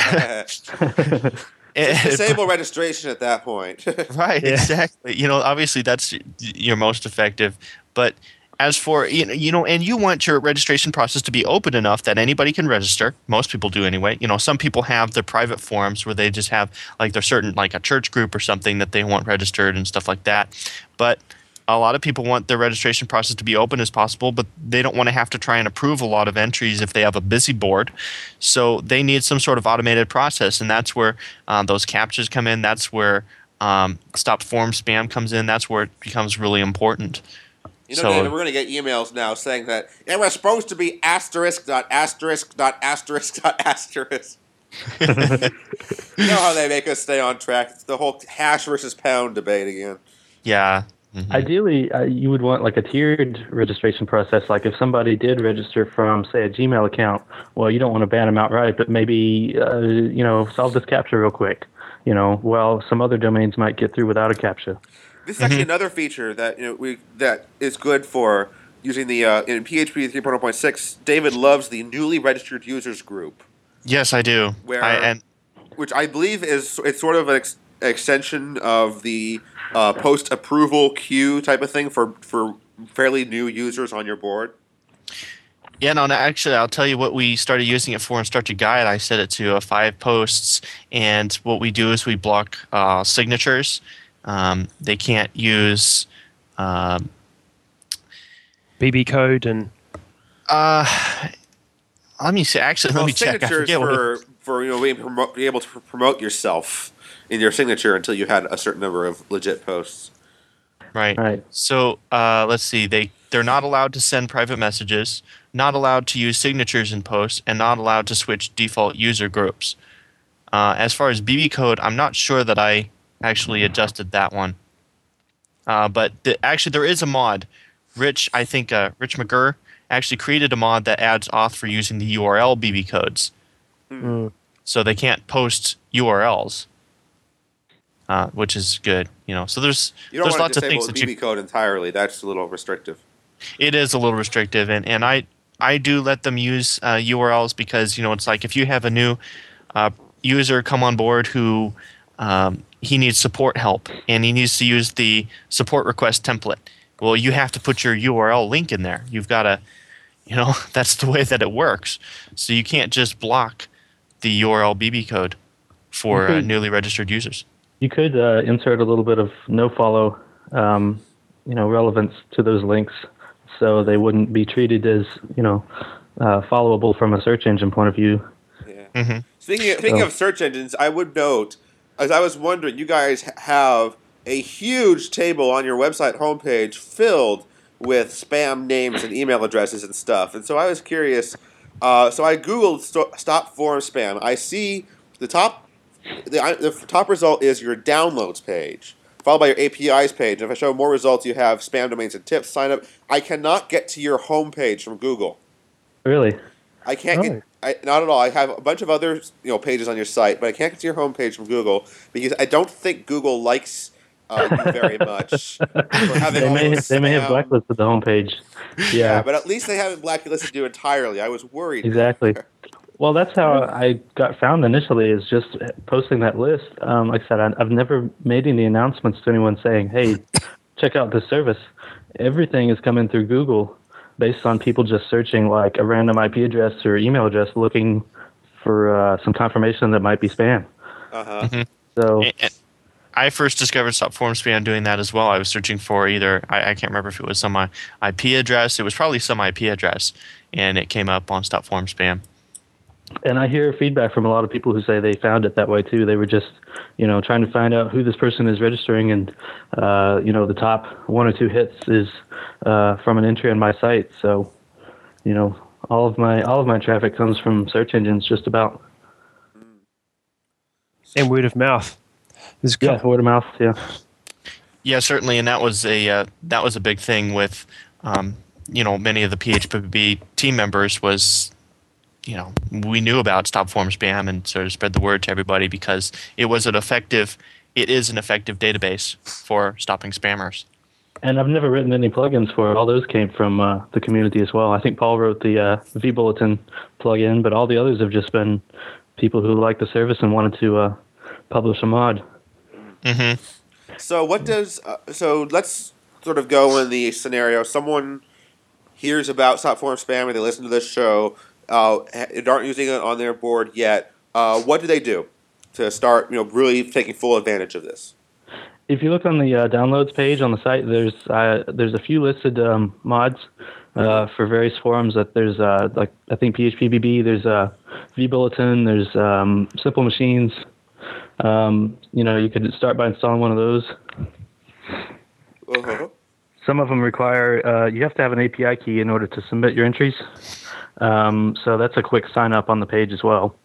Just disable registration at that point. Right, Yeah. exactly. You know, obviously that's y- your most effective. But as for, you know, you know, and you want your registration process to be open enough that anybody can register. Most people do anyway. You know, some people have their private forums where they just have like their certain, like a church group or something that they want registered and stuff like that. But a lot of people want their registration process to be open as possible, but they don't want to have to try and approve a lot of entries if they have a busy board. So they need some sort of automated process, and that's where uh, those captchas come in. That's where um, stop form spam comes in. That's where it becomes really important. You know, So- David, we're going to get emails now saying that it was supposed to be asterisk dot asterisk dot asterisk dot asterisk. You know how they make us stay on track? It's the whole hash versus pound debate again. Yeah. Mhm. Ideally, uh, you would want like a tiered registration process. Like if somebody did register from, say, a Gmail account, well, you don't want to ban them outright, but maybe, uh, you know, solve this CAPTCHA real quick. You know, well, some other domains might get through without a CAPTCHA. This is actually another feature that you know we that is good for using the uh, in P H P three point oh point six. David loves the newly registered users group, Yes, I do. Where- I, and which I believe is it's sort of an ex- extension of the uh, post approval queue type of thing for for fairly new users on your board. yeah, no, no, actually, I'll tell you what we started using it for in Start to Guide. I set it to uh, five posts, and what we do is we block uh, signatures. Um, they can't use. Um, B B code and uh, let me see. Actually, Well, let me check. I signatures forget what for for you know being, promo- being able to promote yourself in your signature until you had a certain number of legit posts. Right. Right. So uh, let's see. They they're not allowed to send private messages, not allowed to use signatures in posts, and not allowed to switch default user groups. Uh, as far as B B code, I'm not sure that I actually adjusted that one. Uh, but the, actually, there is a mod. Rich, I think uh, Rich McGurr actually created a mod that adds auth for using the U R L B B codes, Mm. so they can't post U R Ls, uh, which is good. You know, so there's You don't there's want lots to of things disable that B B you. code entirely. That's a little restrictive. It is a little restrictive, and, and I I do let them use uh, U R Ls because you know it's like if you have a new uh, user come on board who um, he needs support help and he needs to use the support request template. Well, you have to put your U R L link in there. You've got to, you know, that's the way that it works. So you can't just block the U R L B B code for uh, Okay. newly registered users. You could uh, insert a little bit of no follow, um, you know, relevance to those links, so they wouldn't be treated as, you know, uh, followable from a search engine point of view. Yeah. Mm-hmm. Speaking of, speaking So- of search engines, I would note, as I was wondering, you guys ha- have a huge table on your website homepage filled with spam names and email addresses and stuff. And so I was curious. Uh, so I googled sto- stop forum spam. I see the top the, I- the top result is your downloads page, followed by your A P Is page. And if I show more results, you have spam domains and tips. Sign up. I cannot get to your homepage from Google. Really? I can't Oh. get I, not at all. I have a bunch of other you know pages on your site, but I can't get to your homepage from Google because I don't think Google likes uh, you very much. for having They all may those they may have spam- blacklisted the homepage. Yeah, Yeah, but at least they haven't blacklisted you entirely. I was worried. exactly. Well, that's how I got found initially, is just posting that list. Um, like I said, I, I've never made any announcements to anyone saying, hey, check out this service. Everything is coming through Google based on people just searching like a random I P address or email address looking for uh, some confirmation that might be spam. Uh-huh. Mhm. So And- and I first discovered Stop Forum Spam doing that as well. I was searching for either, I, I can't remember if it was some I P address. It was probably some I P address, and it came up on Stop Forum Spam. And I hear feedback from a lot of people who say they found it that way too. They were just, you know, trying to find out who this person is registering, and uh, you know, the top one or two hits is uh, from an entry on my site. So, you know, all of my all of my traffic comes from search engines, just about. And word of mouth. There's a Yeah, couple, word of mouth. Yeah. Yeah, certainly, and that was a uh, that was a big thing with, um, you know, many of the P H P B team members was, you know, we knew about Stop Forum Spam and sort of spread the word to everybody because it was an effective, it is an effective database for stopping spammers. And I've never written any plugins for it. All those came from uh, the community as well. I think Paul wrote the uh, vBulletin plugin, but all the others have just been people who liked the service and wanted to uh, publish a mod. Mm-hmm. So what does uh, so let's sort of go in the scenario. Someone hears about Stop Forum Spam and they listen to this show. Uh, aren't using it on their board yet. Uh, what do they do to start, you know, really taking full advantage of this? If you look on the uh, downloads page on the site, there's uh, there's a few listed um, mods uh, for various forums. That there's uh, like I think P H P B B. There's uh, vBulletin. There's um, Simple Machines. Um, you know, you could start by installing one of those. Uh-huh. Some of them require uh, you have to have an A P I key in order to submit your entries. Um, so that's a quick sign up on the page as well.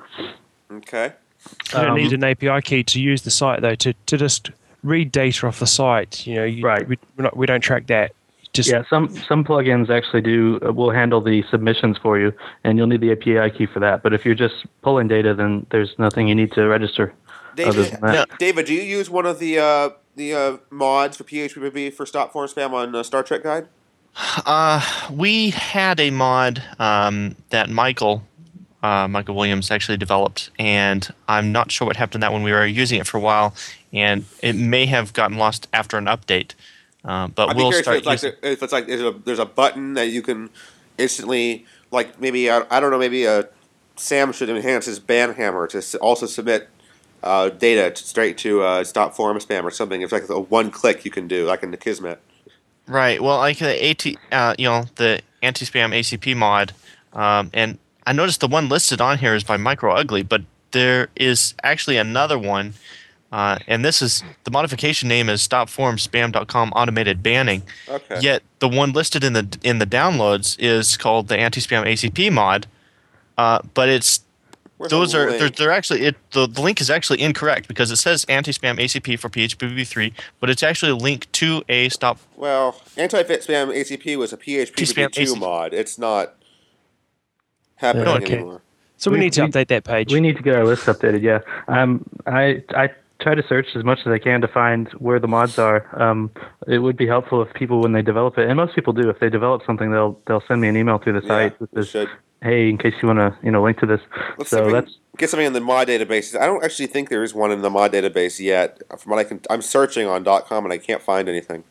Okay. you don't um, need an A P I key to use the site though. To, to just read data off the site, you know, you, Right. We, we're not, we don't track that. Just Yeah, some some plugins actually do uh, will handle the submissions for you, and you'll need the A P I key for that. But if you're just pulling data, then there's nothing you need to register. Other David, than that. David, do you use one of the uh, the uh, mods for P H P B B for Stop Forum Spam on uh, Star Trek Guide? Uh, we had a mod um, that Michael uh, Michael Williams actually developed, and I'm not sure what happened to that when we were using it for a while, and it may have gotten lost after an update. Uh, but I'd be we'll curious start if it's like using. the- if it's like there's a, there's a button that you can instantly, like maybe I, I don't know, maybe uh Sam should enhance his Banhammer to s- also submit uh, data to, straight to uh, Stop Forum Spam or something. It's like a one click you can do, like in the Kismet. Right. Well, like the AT, uh, you know, the anti-spam A C P mod, um, and I noticed the one listed on here is by Micro Ugly, but there is actually another one, uh, and this is the modification name is stop forum spam dot com automated banning. Okay. Yet the one listed in the in the downloads is called the anti-spam A C P mod, uh, but it's Where's those the are they're, link? they're actually it the, the link is actually incorrect because it says anti-spam A C P for P H P B B three, but it's actually a link to a stop. Well, anti-fit spam A C P was a P H P B B Spam two A C P. mod. It's not happening Yeah, okay. anymore. so we, We- need to we- update that page. We need to get our list updated. Yeah, um, I I try to search as much as I can to find where the mods are. Um, it would be helpful if people, when they develop it, and most people do, if they develop something, they'll they'll send me an email through the Yeah, site with we this. should. Hey, in case you want to, you know, link to this. Let's see if so we can that's get something in the mod database. I don't actually think there is one in the mod database yet. From what I can, I'm searching on .com and I can't find anything.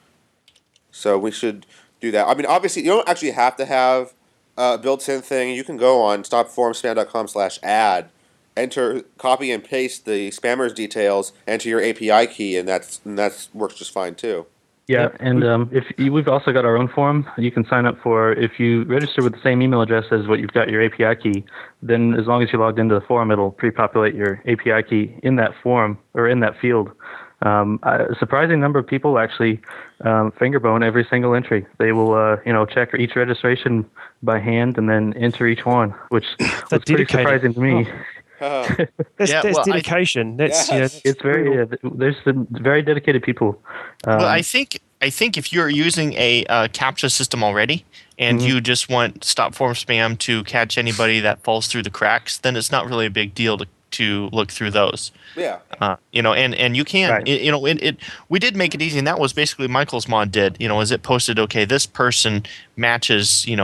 So we should do that. I mean, obviously, you don't actually have to have a built-in thing. You can go on stop forum spam dot com slash add, enter, copy and paste the spammer's details, enter your A P I key, and that's and that works just fine too. Yeah, Yep. and um, if you, we've also got our own form, you can sign up for. If you register with the same email address as what you've got your A P I key, then as long as you logged into the forum, it'll pre-populate your A P I key in that form or in that field. Um, a surprising number of people actually um, fingerbone every single entry. They will, uh, you know, check each registration by hand and then enter each one, which was pretty dedicated. surprising to me. Uh, That's, Yeah, that's well, I- dedication. That's you know, Yes. It's very, uh, there's some very dedicated people. Um, Well, I think I think if you're using a uh, CAPTCHA system already and Mhm. you just want stop forum spam to catch anybody that falls through the cracks, then it's not really a big deal to to look through those. yeah. Uh, you know, and, and you can, Right. it, you know, it, it we did make it easy, and that was basically Michael's mod did. You know, as it posted, okay, this person matches, you know,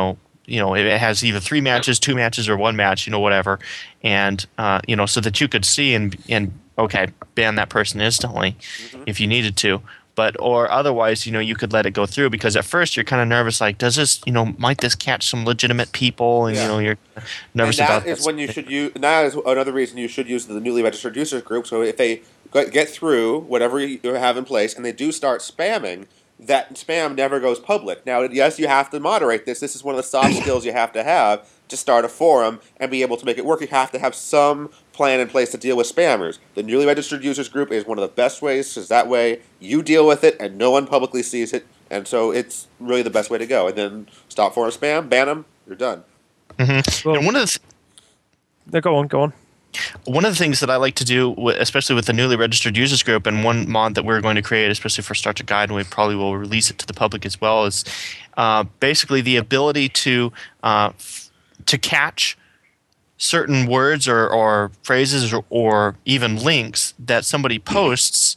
you know, it has either three matches, two matches, or one match, you know, whatever, and uh, you know, so that you could see and and okay, ban that person instantly mm-hmm. if you needed to. But or otherwise, you know, you could let it go through because at first you're kind of nervous, like, does this, you know, might this catch some legitimate people? And yeah. you know, you're nervous and that about is that. when you should use. And that is another reason you should use the newly registered users group. So if they get through whatever you have in place and they do start spamming, that spam never goes public. Now, yes, you have to moderate this. This is one of the soft skills you have to have to start a forum and be able to make it work. You have to have some plan in place to deal with spammers. The newly registered users group is one of the best ways, because that way you deal with it and no one publicly sees it. And so it's really the best way to go. And then stop forum spam, ban them, you're done. Mm-hmm. Well, and one of the th- no, go on, go on. One of the things that I like to do, especially with the newly registered users group, and one mod that we're going to create, especially for Star Trek Guide, and we probably will release it to the public as well, is uh, basically the ability to uh, f- to catch certain words or, or phrases or, or even links that somebody posts,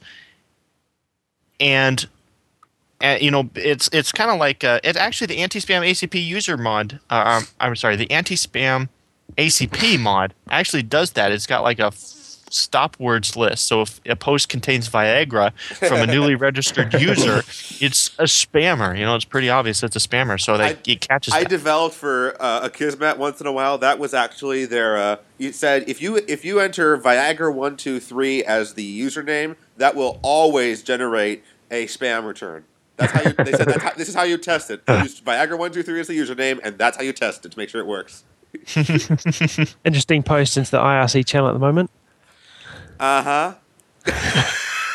and, and you know, it's it's kind of like uh, it's actually the anti-spam A C P user mod. Uh, um, I'm sorry, the anti-spam A C P mod actually does that. It's got like a f- stop words list. So if a post contains Viagra from a newly registered user, it's a spammer. You know, it's pretty obvious it's a spammer. So they, I, it catches I that. developed for uh, a Kismet once in a while. That was actually their. Uh, you said if you if you enter Viagra one two three as the username, that will always generate a spam return. That's how you, they said. That's how, this is how you test it. You use Viagra one two three as the username, and that's how you test it to make sure it works. Interesting post into the I R C channel at the moment. Uh huh.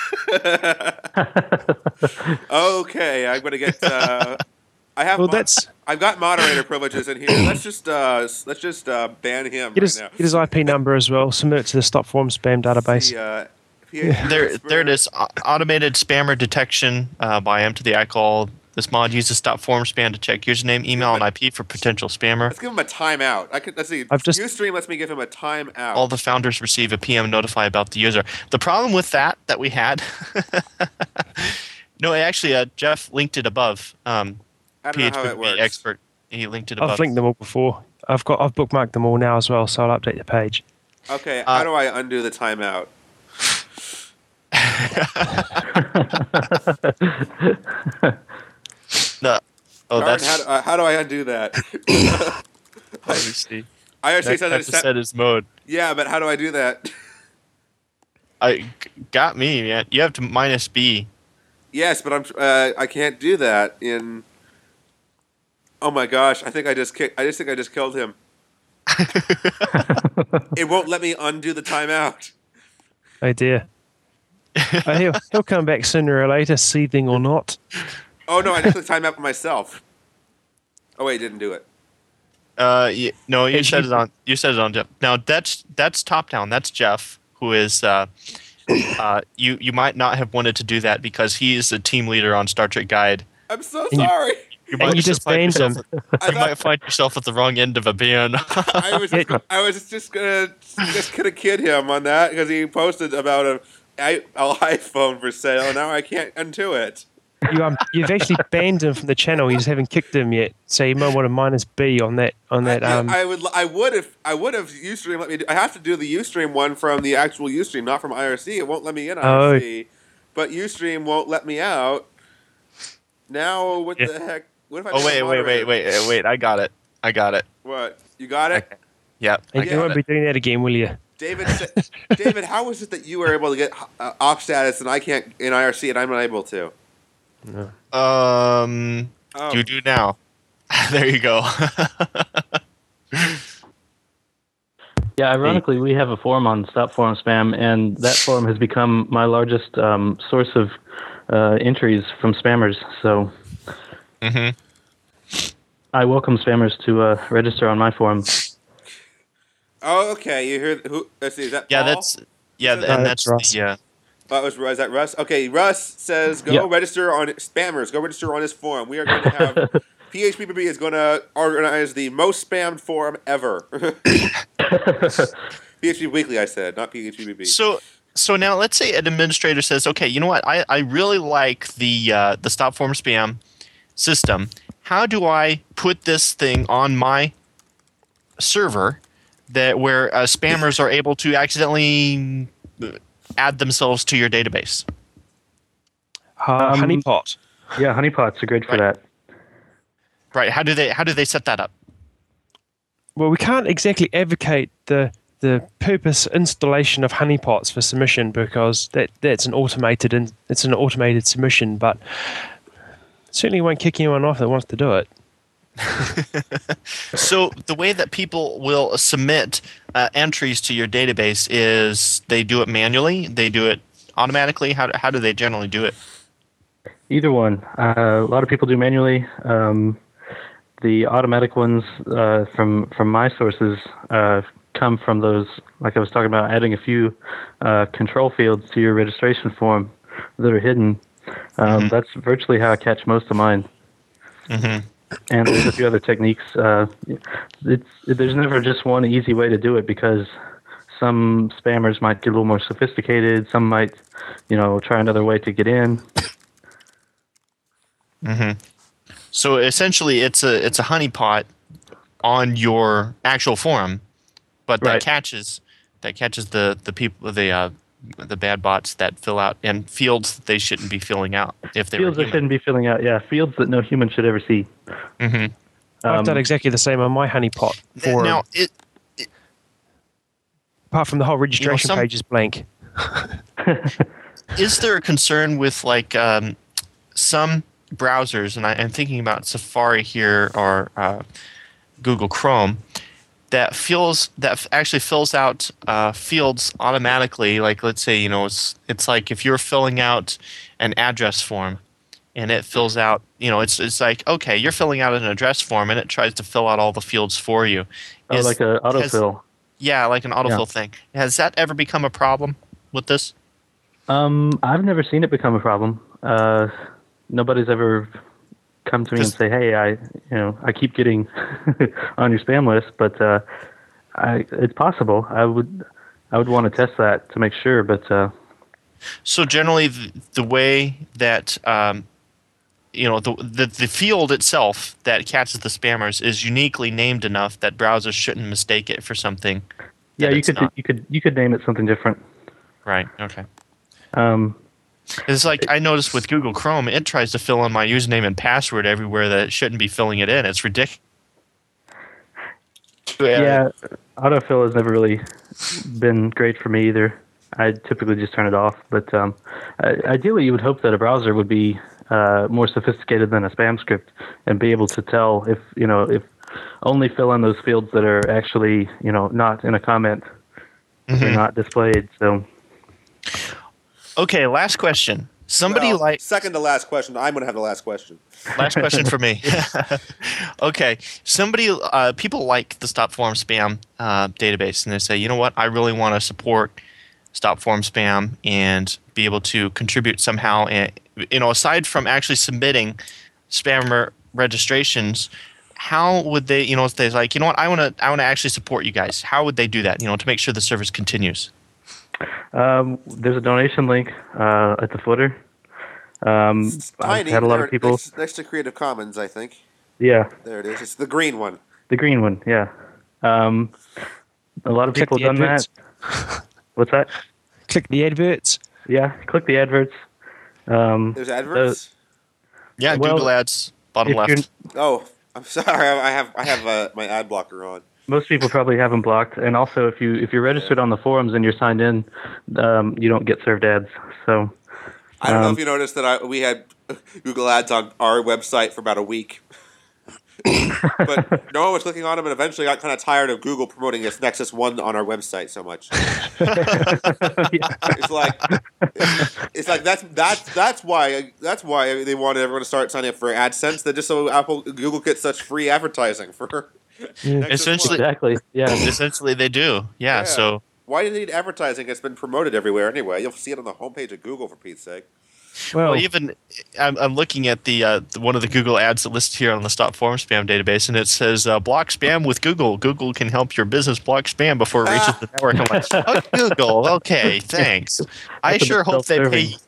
Okay, I'm gonna get. Uh, I have. Well, Mo- that's I've got moderator privileges in here. Let's just uh, let's just uh, ban him get right his now. get his I P number as well. Submit it to the stop forum spam database. The, uh, P H P There, expert. there it is. Au- Automated spammer detection uh, by M to the I call. This mod uses stop forum spam to check username, email, and I P for potential spammer. Let's give him a timeout. I could. Let's see. I've just- Ustream lets me give him a timeout. All the founders receive a P M notify about the user. The problem with that that we had, no, actually, uh, Jeff linked it above. Um, I don't know how it works. expert, he linked it above. I've linked them all before. I've got I've bookmarked them all now as well, so I'll update the page. Okay, Uh, how do I undo the timeout? No. Oh, Darn, that's how, do, uh, how do I undo that? let me see. I actually Next said have that. to Set, set his mode. yeah, but how do I do that? I got me, man. You have to minus B. Yes, but I'm. Uh, I can't do that in. Oh my gosh! I think I just kicked. I just think I just killed him. It won't let me undo the timeout. Oh dear. uh, he'll he'll come back sooner or later, seething or not. Oh no! I just clicked timeout for myself. Oh wait, it didn't do it. Uh, y no, you Hey, said you- it on. You said it on Jeff. Now that's that's top down. That's Jeff, who is. Uh, uh, you you might not have wanted to do that because he is the team leader on Star Trek Guide. I'm so And you- sorry. You And you just find banned yourself, him. I You thought- might find yourself at the wrong end of a ban. I was just, I was just gonna just gonna kid him on that because he posted about a, i- a iPhone for sale. And now I can't undo it. You um, you've actually banned him from the channel. You just haven't kicked him yet, so you might want to minus B on that on that. I, Um, I would I would if I would have Ustream let me. Do, I have to do the Ustream one from the actual Ustream, not from I R C. It won't let me in I R C, but Ustream won't let me out. Now what Yeah. the heck? What if I? oh make a wait, wait, moderator? wait, wait, uh, wait! I got it. I got it. What? You got it? Okay. Yep. I and you got won't it. be doing that again, will you? David, sa- David, how is it that you were able to get uh, op status and I can't in I R C and I'm not able to? Um, Oh. you do now. There you go. Yeah, ironically, we have a forum on Stop Forum Spam, and that forum has become my largest um, source of uh, entries from spammers. So hmm I welcome spammers to uh, register on my forum. Oh, okay. You hear who? Let's see. Is that Yeah, Paul? that's yeah, No, and that's that's Russ. the uh, Oh, it was, is that Russ? Okay, Russ says go Yep. register on spammers. Go register on his forum. We are going to have P H P B B is going to organize the most spammed forum ever. P H P Weekly, I said, not P H P B B. So, so now let's say an administrator says, okay, you know what? I, I really like the uh, the stop form spam system. how do I put this thing on my server that where uh, spammers are able to accidentally add themselves to your database? Uh, Um, honeypot. Yeah, honeypots are great for Right. that. Right. How do they how do they set that up? Well, we can't exactly advocate the the purpose installation of honeypots for submission because that that's an automated and it's an automated submission, but certainly won't kick anyone off that wants to do it. So the way that people will submit uh, entries to your database is they do it manually, they do it automatically. How do, how do they generally do it? Either one. Uh, a lot of people do manually. Um, the automatic ones uh, from from my sources uh, come from those, like I was talking about, adding a few uh, control fields to your registration form that are hidden. Um, Mm-hmm. That's virtually how I catch most of mine. Mm-hmm. And there's a few other techniques. Uh, it's there's never just one easy way to do it because some spammers might get a little more sophisticated. Some might, you know, try another way to get in. Mm-hmm. So essentially, it's a it's a honeypot on your actual forum, but that Right. catches that catches the the people the uh, the bad bots that fill out and fields that they shouldn't be filling out if they Fields were that human. shouldn't be filling out. Yeah, fields that no human should ever see. Mm-hmm. I've Um, done exactly the same on my honeypot. For Now, it, apart from the whole registration some- page is blank. is there a concern with like um, some browsers, and I, I'm thinking about Safari here or uh, Google Chrome, that fills that f- actually fills out uh, fields automatically. Like let's say you know it's it's like if you're filling out an address form, and it fills out you know it's it's like okay you're filling out an address form and it tries to fill out all the fields for you. oh, Is- like a has- autofill. Yeah, like an autofill thing. Has that ever become a problem with this? Um, I've never seen it become a problem. Uh, nobody's ever come to me and 'Cause- say, "Hey, I, you know, I keep getting on your spam list," but uh, I, it's possible. I would, I would want to test that to make sure. But uh, So generally, the, the way that um, you know the, the the field itself that catches the spammers is uniquely named enough that browsers shouldn't mistake it for something. yeah, that you it's could, not. you could, you could name it something different. Right. Okay. Um, It's like I noticed with Google Chrome, it tries to fill in my username and password everywhere that it shouldn't be filling it in. It's ridiculous. yeah, autofill has never really been great for me either. I typically just turn it off. But um, I- ideally, you would hope that a browser would be uh, more sophisticated than a spam script and be able to tell if you know if only fill in those fields that are actually you know not in a comment, Mm-hmm. they're not displayed. So Okay. Last question. Somebody Well, like second to last question. I'm going to have the last question. Last question for me. Okay, somebody, uh, people like the Stop Forum Spam uh, database, and they say, you know what, I really want to support Stop Forum Spam and be able to contribute somehow. And you know, aside from actually submitting spammer registrations, how would they, you know, if they're like, you know what, I want to, I want to actually support you guys. How would they do that? You know, to make sure the service continues. um, there's a donation link uh, at the footer. Um, I've Tiny. had a lot there- of people. Next, next to Creative Commons, I think. Yeah, There it is. It's the green one. the green one. Yeah. Um, a lot of Click people the have done adverts. that. What's that? Click the adverts. Yeah, click the adverts. Um, There's adverts. Yeah, Well, Google Ads, bottom if you're, left. Oh, I'm sorry. I have I have uh, my ad blocker on. most people probably have them blocked, and also if you if you're registered on the forums and you're signed in, um, you don't get served ads. So I don't know Um, if you noticed that I, we had Google Ads on our website for about a week. But no one was clicking on them, and eventually got kind of tired of Google promoting this Nexus One on our website so much. It's like it's, it's like that's that's that's why that's why they wanted everyone to start signing up for AdSense. That just so Apple Google gets such free advertising for Nexus Essentially- One. exactly, yeah. Essentially, they do. Yeah. Yeah. So. Why do they need advertising? It's been promoted everywhere anyway. You'll see it on the homepage of Google, for Pete's sake. Well, Well, even I'm, I'm looking at the, uh, the one of the Google ads that listed here on the Stop Forum Spam database, and it says uh, "block spam with Google. Google can help your business block spam before it reaches the network." I'm like, oh, Google, okay, thanks. I That's a sure bit hope they pay. self-serving.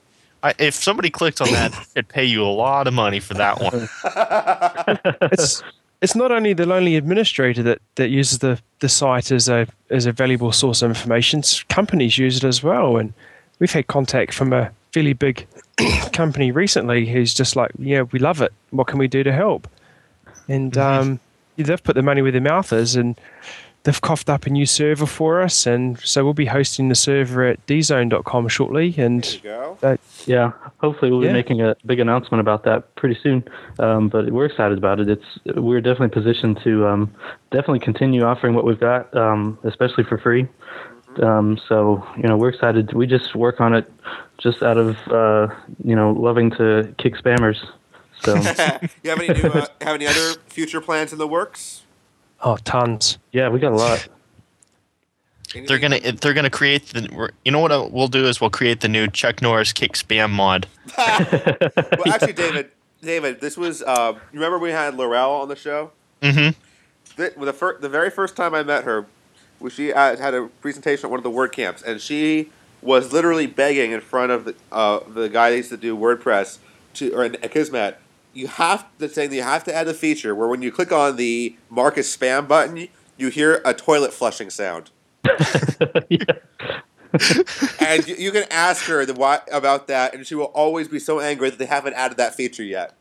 I, if somebody clicked on that, it'd pay you a lot of money for that one. It's it's not only the lonely administrator that, that uses the, the site as a as a valuable source of information. Companies use it as well, and we've had contact from a fairly big company recently who's just like, yeah, we love it. What can we do to help? And um, they've put their money where their mouth is, and they've coughed up a new server for us, and so we'll be hosting the server at d zone dot com shortly. And There you go. that, Yeah, hopefully we'll Yeah. be making a big announcement about that pretty soon. Um, but we're excited about it. It's we're definitely positioned to um, definitely continue offering what we've got, um, especially for free. Um, so you know we're excited. We just work on it just out of uh, you know loving to kick spammers. So You have any new, uh, have any other future plans in the works? oh, tons. yeah, we got a lot. They're gonna they're gonna create the. You know what we'll do is we'll create the new Chuck Norris kick spam mod. Well, actually, David, David, this was. Uh, remember we had Laurel on the show. Mm-hmm. The, the, fir- the very first time I met her, was she uh, had a presentation at one of the WordCamps, and she was literally begging in front of the uh, the guy that used to do WordPress to or in Kismet. You have to saying that you have to add a feature where when you click on the mark as spam button, you hear a toilet flushing sound. Yeah. And you, you can ask her the why, about that, and she will always be so angry that they haven't added that feature yet.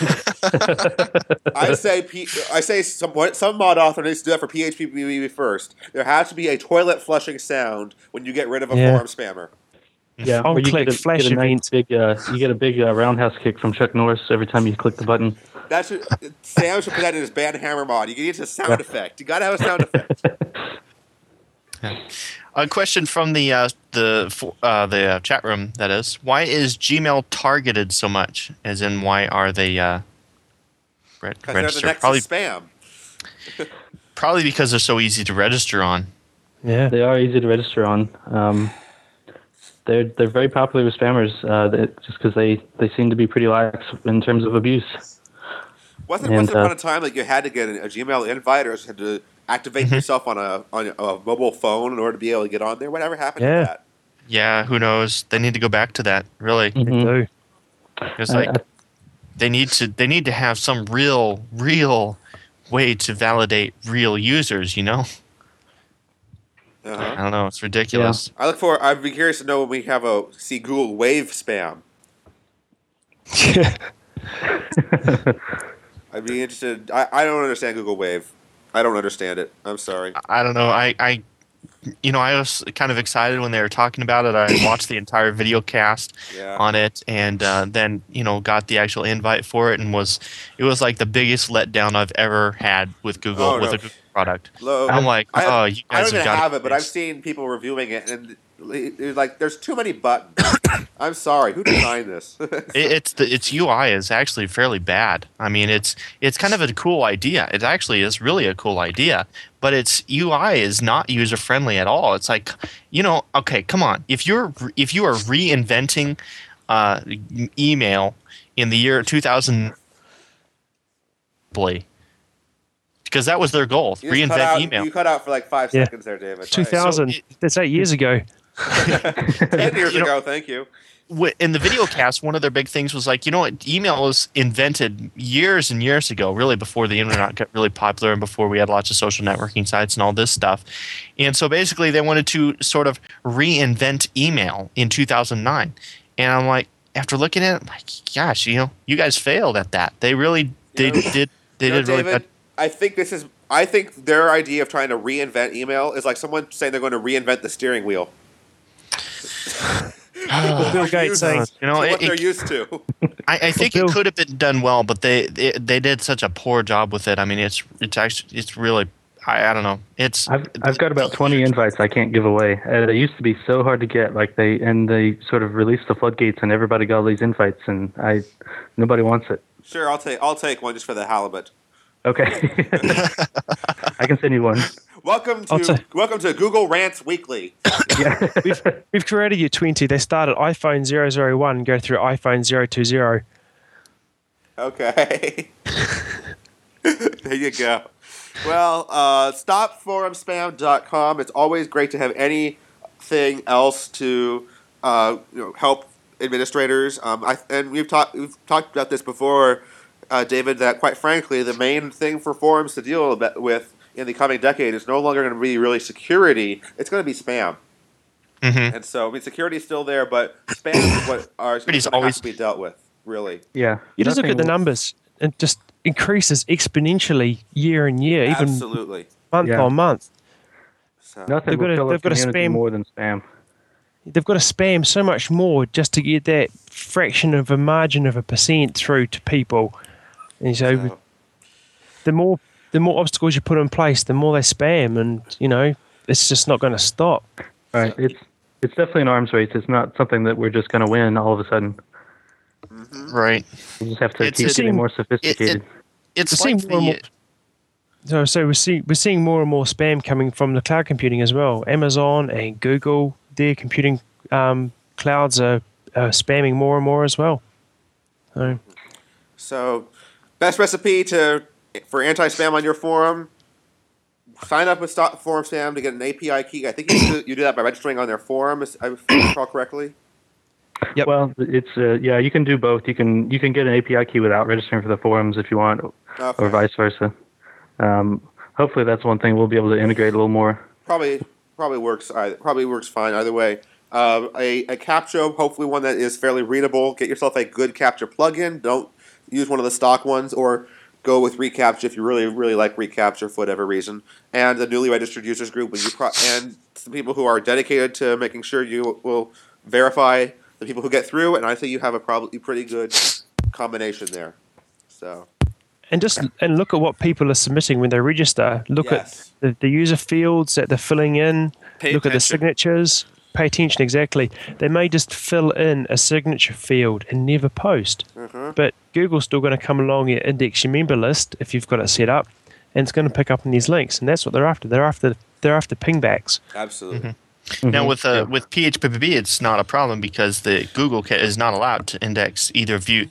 I say, P, I say, some some mod author needs to do that for P H P B B first. There has to be a toilet flushing sound when you get rid of a Yeah. forum spammer. Yeah, On where you click get a, flash get a nice event. big, uh, you get a big uh, roundhouse kick from Chuck Norris every time you click the button. That should Sam should put that in his band hammer mod. You need a sound effect. You got to have a sound effect. A question from the uh, the uh, the uh, chat room. That is, why is Gmail targeted so much? As in, why are they uh, re- Because they're the registered? next Probably spam. probably because they're so easy to register on. Yeah. They are easy to register on. Um, they're they're very popular with spammers, uh, that, just because they, they seem to be pretty lax in terms of abuse. Wasn't And, once upon uh, a time like you had to get a Gmail invite or had to activate Mm-hmm. yourself on a on a mobile phone in order to be able to get on there? Whatever happened Yeah. to that? Yeah, who knows? They need to go back to that. Really, They Mhm. do. it's I- like I- they need to they need to have some real real way to validate real users. You know, Uh-huh. I don't know. It's ridiculous. I look for. I'd be curious to know when we have a see Google Wave spam. I'd be interested. I, I don't understand Google Wave. I don't understand it. I'm sorry. I don't know. I, I, you know, I was kind of excited when they were talking about it. I watched the entire video cast Yeah. on it, and uh, then you know got the actual invite for it, and was it was like the biggest letdown I've ever had with Google Oh, with no. a Google product. Lo- I'm like, I, oh, you I guys don't have even got have it, but I've seen people reviewing it, and it's like there's too many buttons. I'm sorry. Who designed this? It, it's the its U I is actually fairly bad. I mean, it's it's kind of a cool idea. It actually is really a cool idea, but its U I is not user friendly at all. It's like, you know, okay, come on. If you're if you are reinventing uh, e- email in the year two thousand, because that was their goal, You just cut reinvent out, email. You cut out for like five Yeah. seconds there, David. two thousand. So it- That's eight years ago. Ten years You know- ago. Thank you. Wi- in the video cast, one of their big things was like, you know what, email was invented years and years ago, really before the internet got really popular and before we had lots of social networking sites and all this stuff. And so basically they wanted to sort of reinvent email in two thousand nine. And I'm like, after looking at it, I'm like, gosh, you know, you guys failed at that. They really they You know- did they You know, did really David, bad. I think this is. I think their idea of trying to reinvent email is like someone saying they're going to reinvent the steering wheel. Bill Gates saying, You know, to it- what they're it- used to. I, I think Bill- it could have been done well, but they, they they did such a poor job with it. I mean, it's it's actually it's really I, I don't know. It's I've I've got about twenty invites I can't give away. Uh, they used to be so hard to get. Like they and they sort of released the floodgates, and everybody got all these invites, and I nobody wants it. Sure, I'll take. I'll take one just for the halibut. Okay, I can send you one. Welcome I'll to ta- welcome to Google Rants Weekly. Yeah. we've, we've created you twenty. They start at iPhone zero zero one and go through iPhone zero two zero. Okay. There you go. Well, uh, stop forum spam dot com. It's always great to have anything else to uh, you know, help administrators. Um, I, and we've talked we've talked about this before, uh, David. That quite frankly, the main thing for forums to deal with in the coming decade is no longer going to be really security. It's going to be spam. Mm-hmm. And so, I mean, security is still there, but spam is what are going to always have to be dealt with. Really. Yeah. You just look Nothing at the will- numbers. It just increases exponentially year and year, even Absolutely. month Yeah. on month. So, Nothing They've will got to- kill a they've got to community spam- more than spam. They've got to spam so much more just to get that fraction of a margin of a percent through to people. And so, so the more the more obstacles you put in place, the more they spam, and you know it's just not going to stop. Right. It's it's definitely an arms race. It's not something that we're just going to win all of a sudden. right. We just have to It's- keep it's- getting more It, sophisticated. it, it's We're like seeing more and more- the, So, so we're seeing we're seeing more and more spam coming from the cloud computing as well. Amazon and Google, their computing um, clouds are, are spamming more and more as well. So, So, best recipe to for anti-spam on your forum: sign up with Stop Forum Spam to get an A P I key. I think you do, you do that by registering on their forum, if I recall correctly. Yep. Well, it's uh, yeah, you can do both. You can you can get an A P I key without registering for the forums if you want, Okay. or vice versa. Um, hopefully, that's one thing we'll be able to integrate a little more. Probably probably works. Either, probably works fine either way. Uh, a a CAPTCHA, hopefully one that is fairly readable. Get yourself a good CAPTCHA plugin. Don't use one of the stock ones, or go with reCAPTCHA if you really really like reCAPTCHA for whatever reason. And the newly registered users group, when you pro- and some people who are dedicated to making sure you will verify the people who get through. And I think you have a probably pretty good combination there. So and just and look at what people are submitting when they register. Look Yes. at the, the user fields that they're filling in. Pay look at the attention. signatures. Pay attention exactly. They may just fill in a signature field and never post. Mhm. But Google's still going to come along and index your member list if you've got it set up, and it's going to pick up on these links, and that's what they're after. They're after they're after pingbacks. absolutely. now with uh, Yeah. with P H P P B, it's not a problem because the Google ca- is not allowed to index either view.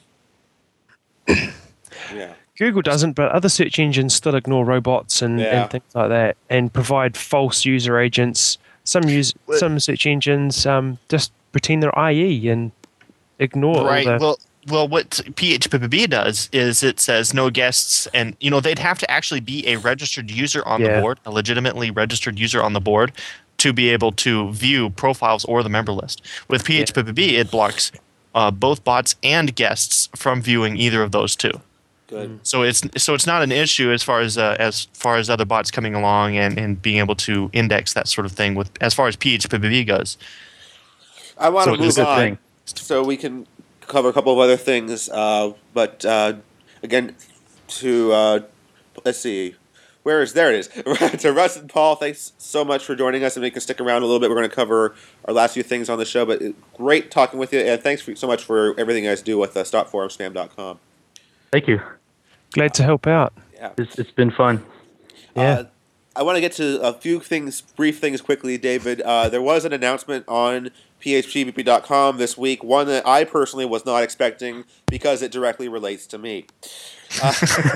Yeah. Google doesn't, but other search engines still ignore robots and, Yeah. and things like that, and provide false user agents. Some use Well- some search engines um, just pretend they're I E and ignore all Right. the, Well, well, what P H P P B does is it says no guests, and you know they'd have to actually be a registered user on Yeah. the board, a legitimately registered user on the board, to be able to view profiles or the member list. With P H P P B, it blocks uh, both bots and guests from viewing either of those two. Good. So it's so it's not an issue as far as uh, as far as other bots coming along and, and being able to index that sort of thing. With as far as P H P P B goes, I want So to it move is a good on thing. so we can cover a couple of other things. Uh, but uh, again, to uh, let's see, where is there it is to Russ and Paul. Thanks so much for joining us, and we can stick around a little bit. We're going to cover our last few things on the show. But great talking with you, and thanks for, so much for everything you guys do with uh, stop forum spam dot com. Thank you. glad to help out. Yeah. It's it's been fun. Yeah. Uh, I want to get to a few things, brief things quickly, David. Uh, there was an announcement on P H P B P dot com this week, one that I personally was not expecting because it directly relates to me. Uh,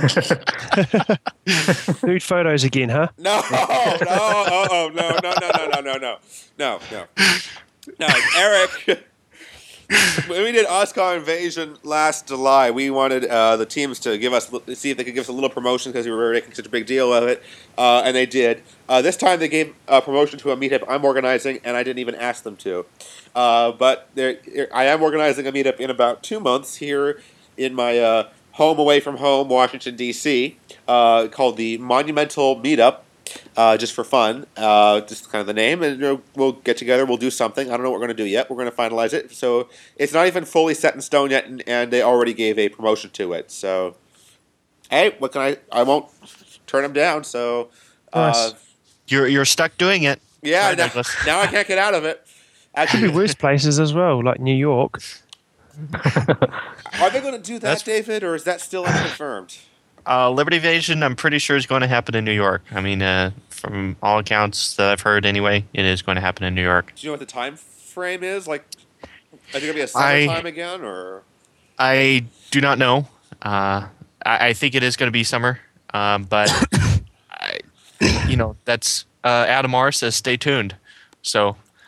Nude photos again, huh? no, no, oh, oh, no, no, no, no, no, no, no, no, no, no, Eric. When we did Oscar Invasion last July, we wanted uh, the teams to give us see if they could give us a little promotion because we were making such a big deal of it, uh, and they did. Uh, this time they gave a promotion to a meetup I'm organizing, and I didn't even ask them to. Uh, but there, I am organizing a meetup in about two months here in my uh, home away from home, Washington D C, uh, called the Monumental Meetup. Uh, just for fun, uh, just kind of the name, and you know, we'll get together. We'll do something. I don't know what we're going to do yet. We're going to finalize it. So it's not even fully set in stone yet, and, and they already gave a promotion to it. So, hey, what can I? I won't turn them down. So, uh, Nice. you're you're stuck doing it. yeah, Sorry, now, Douglas. now I can't get out of it. Could be Actually, worse places as well, like New York. are they going to do that, That's- David, or is that still unconfirmed? Uh, Liberty Invasion, I'm pretty sure is going to happen in New York. I mean, uh, from all accounts that I've heard, anyway, it is going to happen in New York. Do you know what the time frame is? Like, is it going to be a I- summertime again, or? I do not know. Uh, I, I think it is going to be summer, um, but I, you know, that's uh, Adam R says stay tuned. So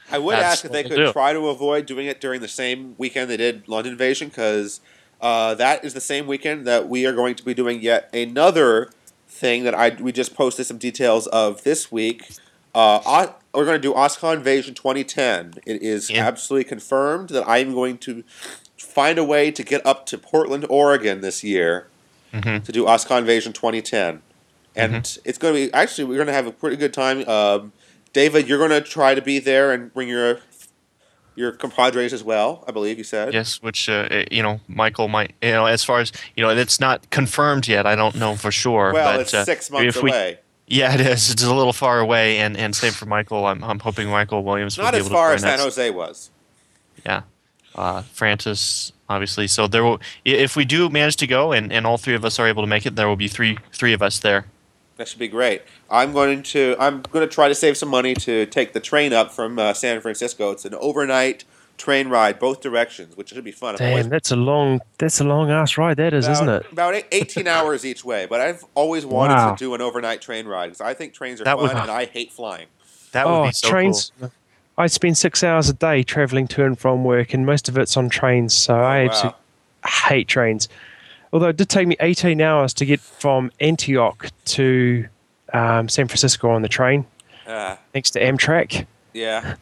I would That's ask if they what could we'll do. try to avoid doing it during the same weekend they did London Invasion, because uh, that is the same weekend that we are going to be doing yet another thing that I we just posted some details of this week. Uh, O- we're going to do OSCON Invasion twenty ten. It is Yeah. absolutely confirmed that I am going to find a way to get up to Portland, Oregon this year Mhm. to do OSCON Invasion twenty ten. And Mm-hmm. it's going to be, actually, we're going to have a pretty good time. Um, David, you're going to try to be there and bring your your compadres as well, I believe you said. Yes, which uh, eh, you know, Michael might. You know, as far as you know, it's not confirmed yet. I don't know for sure. Well, but, it's uh, six months if we- away. Yeah, it is. It's a little far away, and, and same for Michael. I'm I'm hoping Michael Williams will Not be as able far to as join San us. Jose was. Yeah, uh, Francis obviously. So there will, i- if we do manage to go, and, and all three of us are able to make it, there will be three three of us there. That should be great. I'm going to I'm going to try to save some money to take the train up from uh, San Francisco. It's an overnight train ride, both directions, which should be fun. I've always- Damn, that's a long, that's a long ass ride. That is, about, isn't it? About eight- eighteen hours each way. But I've always wanted Wow. to do an overnight train ride because I think trains are That fun would- and I hate flying. That would Oh, be so trains. I spend six hours a day traveling to and from work, and most of it's on trains. So I Oh, absolutely hate trains. Although it did take me eighteen hours to get from Antioch to um, San Francisco on the train, Uh, thanks to Amtrak. yeah.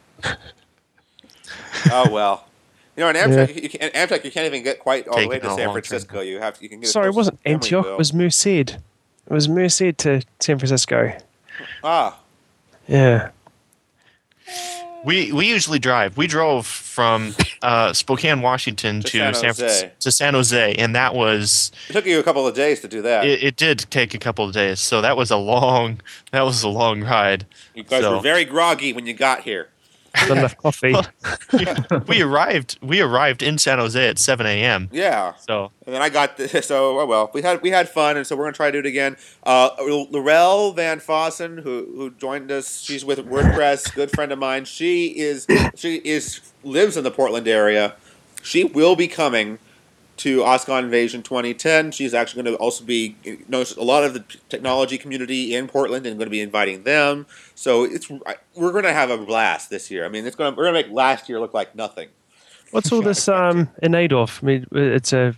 Oh well. You know, in Amtrak, you can, Amtrak, you can't even get quite all the Taking way to a San long Francisco. You have you can get. as Sorry, it close wasn't as Antioch. Emeryville. It was Merced. It was Merced to San Francisco. Ah, Yeah. We we usually drive. We drove from uh, Spokane, Washington, To to, San San Jose. Fran- to San Jose, and that was it took you a couple of days to do that. it, it. Did take a couple of days, so that was a long that was a long ride. you guys so- were very groggy when you got here. Not enough coffee. we arrived we arrived in San Jose at seven a.m. Yeah. So And then I got this, so oh well, we had we had fun, and so we're gonna try to do it again. Uh, Laurel Van Fossen, who who joined us, she's with WordPress, good friend of mine. She is she is lives in the Portland area. She will be coming to OSCON Invasion twenty ten. She's actually going to also be knows a lot of the technology community in Portland, and going to be inviting them. So it's we're going to have a blast this year. I mean, it's going to we're going to make last year look like nothing. What's all this um, in Adolf? I mean, it's a.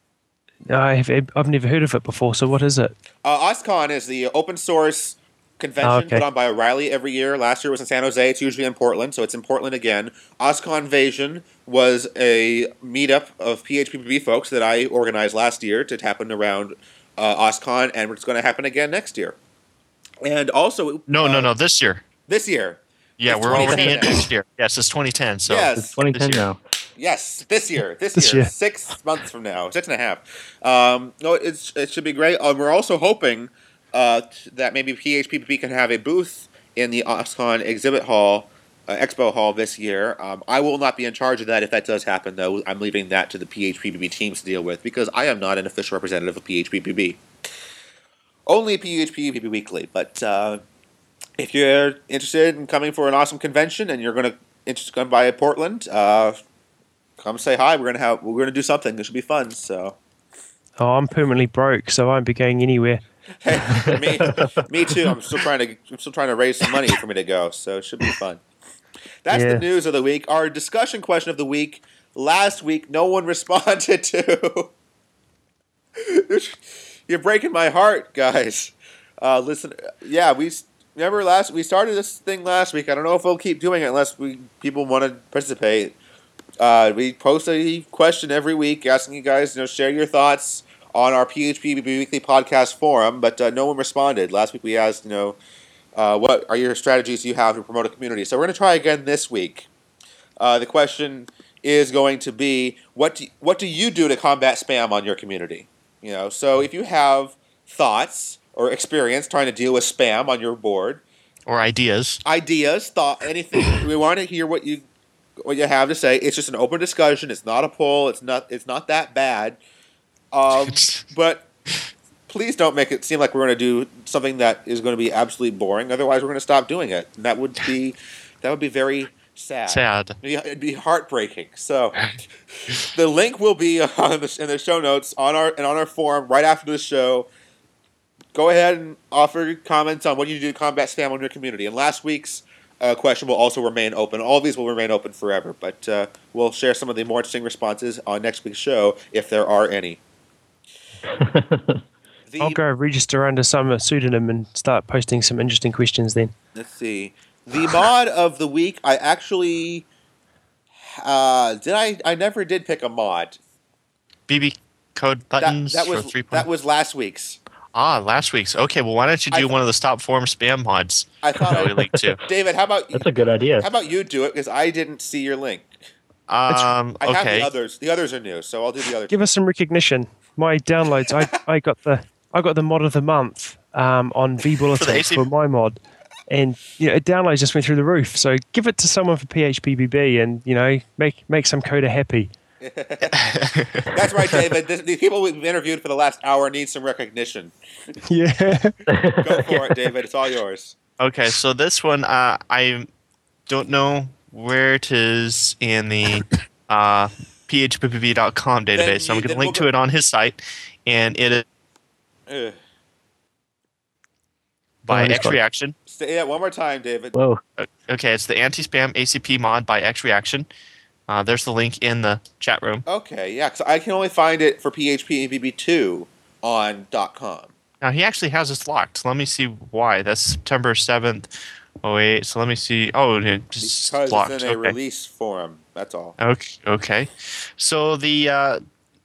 I've I've never heard of it before. So what is it? Uh, OSCON is the open source convention Oh, okay. put on by O'Reilly every year. Last year was in San Jose. It's usually in Portland, so it's in Portland again. OSCON Invasion was a meetup of P H P P B folks that I organized last year to happen around uh, OSCON, and it's going to happen again next year. And also, no uh, no no this year. this year. Yeah, it's we're already twenty in ten. next year. Yes, it's twenty ten. So Yes. It's twenty ten This year. now. Yes, this year. This, This year, year. six months from now, six and a half. Um, no, it's it should be great. Uh, we're also hoping uh, t- that maybe P H P P B can have a booth in the OSCON exhibit hall, uh, expo hall this year. Um, I will not be in charge of that if that does happen, though. I'm leaving that to the P H P P B teams to deal with because I am not an official representative of P H P P B. Only P H P P B Weekly, but uh, if you're interested in coming for an awesome convention and you're going to interested come by Portland, uh, come say hi. We're gonna have we're gonna do something. This should be fun. So, Oh, I'm permanently broke, so I won't be going anywhere. hey, me, me too. I'm still trying to I'm still trying to raise some money for me to go. So it should be fun. That's Yeah. the news of the week. Our discussion question of the week. Last week, no one responded to. You're breaking my heart, guys. Uh, listen, yeah, we remember last we started this thing last week. I don't know if we'll keep doing it unless we people want to participate. Uh, we post a question every week asking you guys, you know, share your thoughts on our P H P Weekly podcast forum, but uh, no one responded. Last week we asked, you know, uh, what are your strategies you have to promote a community? So we're going to try again this week. Uh, the question is going to be, what do, what do you do to combat spam on your community? You know, so if you have thoughts or experience trying to deal with spam on your board, or ideas. ideas, thought, anything, we want to hear what you what you have to say. It's just an open discussion. It's not a poll. It's not. It's not that bad. Um, but please don't make it seem like we're going to do something that is going to be absolutely boring. Otherwise, we're going to stop doing it. And that would be that would be very sad. Sad. Yeah, it'd be heartbreaking. So, the link will be on the, in the show notes on our and on our forum right after the show. Go ahead and offer comments on what you do to combat spam on your community. In last week's uh, question will also remain open. All of these will remain open forever, but uh, we'll share some of the more interesting responses on next week's show if there are any. The, I'll go register under some pseudonym and start posting some interesting questions then. Let's see. The mod of the week, I actually uh, did. I I never did pick a mod. B B code buttons that, that was for three. That was last week's. Ah, last week's. Okay, well, why don't you do I, one of the stop forum spam mods? I thought that we linked to. David, how about that's a good idea. How about you do it because I didn't see your link. Um, I okay. have the others. The others are new, so I'll do the others. Give us some recognition. My downloads. I I got the I got the mod of the month um, on vBulletin for, for my mod, and you know, downloads just went through the roof. So give it to someone for P H P B B, and you know, make make some coder happy. That's right, David. This, the people we've interviewed for the last hour need some recognition. Yeah. Go for it, David. It's all yours. Okay, so this one, uh, I don't know where it is in the uh, P H P B B dot com database, Then so I'm you- going to then link we'll to go- it on his site, and it is Ugh. by Oh, it's called- XReaction. Say that one more time, David. Whoa. Okay, it's the anti-spam A C P mod by XReaction. Uh, there's the link in the chat room. Okay, yeah, because I can only find it for P H P B B two on .com. Now, he actually has this locked. Let me see why. That's September seventh, oh eight. So let me see. Oh, it's just Because locked. it's in a Okay. release forum. That's all. Okay. Okay. So the uh,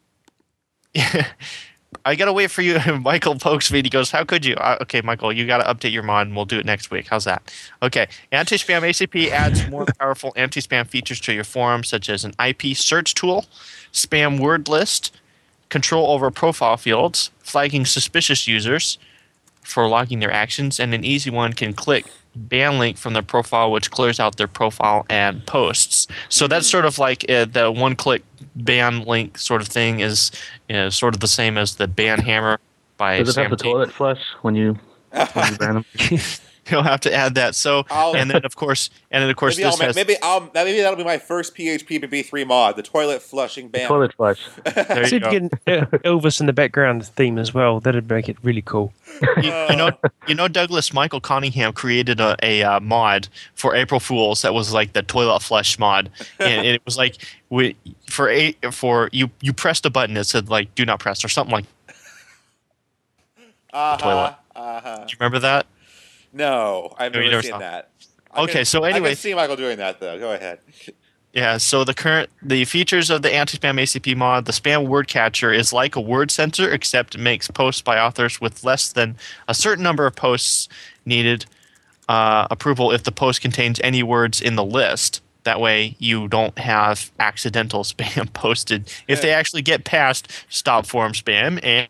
I gotta wait for you. Michael pokes me. And he goes, "How could you?" Uh, okay, Michael, you gotta update your mod, and we'll do it next week. How's that? Okay. Anti-spam A C P adds more powerful anti-spam features to your forum, such as an I P search tool, spam word list, control over profile fields, flagging suspicious users for logging their actions, and an easy one can click ban link from their profile, which clears out their profile and posts. So that's sort of like uh, the one-click ban link sort of thing is you know, sort of the same as the ban hammer by Does it Sam have the T. toilet flush when you when you ban them? You'll have to add that. So I'll- and then of course and then of course Maybe, this I'll, has maybe I'll maybe that'll be my first P H P B B three mod, the toilet flushing ban. Toilet flush. there See you if you go. get an Elvis in the background theme as well. That'd make it really cool. You, you know, you know, Douglas Michael Cunningham created a, a uh, mod for April Fools that was like the toilet flush mod, and it was like we, for a for you you pressed a button that said like do not press or something like. Uh-huh, toilet. uh-huh. Do you remember that? No, I've No, you never never seen saw. that. I Okay, can- so I anyway- can see Michael doing that though. Go ahead. Yeah, so the current the features of the anti-spam A C P mod, the spam word catcher is like a word sensor, except it makes posts by authors with less than a certain number of posts needed uh, approval if the post contains any words in the list. That way you don't have accidental spam posted. If they actually get past stop forum spam and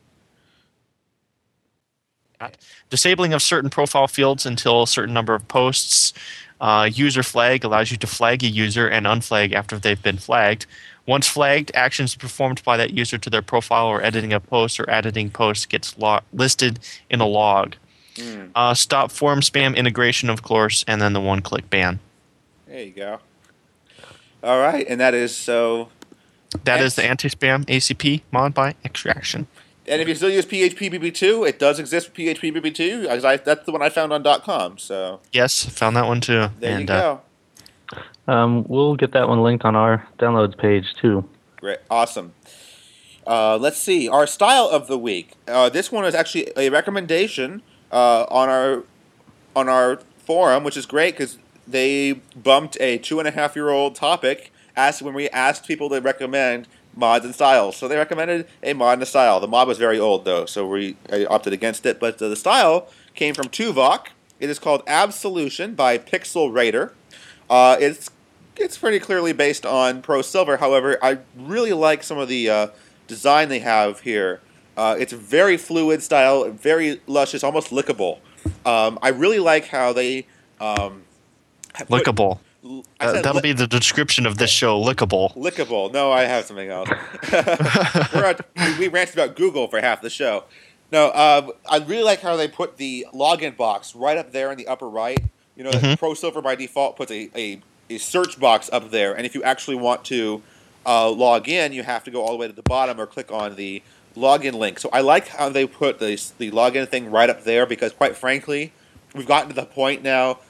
disabling of certain profile fields until a certain number of posts. Uh, user flag allows you to flag a user and unflag after they've been flagged. Once flagged, actions performed by that user to their profile or editing a post or editing posts gets lo- listed in a log. Mm, Uh, stop forum spam integration, of course, and then the one-click ban. there you go. All right, and that is so. That Ex- is the anti-spam A C P mod by XReaction. And if you still use P H P B B two, it does exist for P H P B B two. I, I, that's the one I found on .com. So Yes, found that one too. there and, you go. Uh, Um, we'll get that one linked on our downloads page too. Great, awesome. Uh, let's see our style of the week. Uh, this one is actually a recommendation uh, on our on our forum, which is great because they bumped a two and a half year old topic. Asked when we asked people to recommend mods and styles, so they recommended a mod and a style. The mod was very old though, so we I opted against it. But uh, the style came from Tuvok. It is called Absolution by Pixel Raider. Uh, it's it's pretty clearly based on Pro Silver. However, I really like some of the uh, design they have here. Uh, it's a very fluid style, very luscious, almost lickable. Um, I really like how they um, have put- lickable. I Uh, said that'll li- be the description of this show, lickable. lickable. No, I have something else. We're at, we, we ranted about Google for half the show. No, uh, I really like how they put the login box right up there in the upper right. You know, Mhm. Pro Silver by default puts a, a, a search box up there, and if you actually want to uh, log in, you have to go all the way to the bottom or click on the login link. So I like how they put the the login thing right up there because, quite frankly, we've gotten to the point now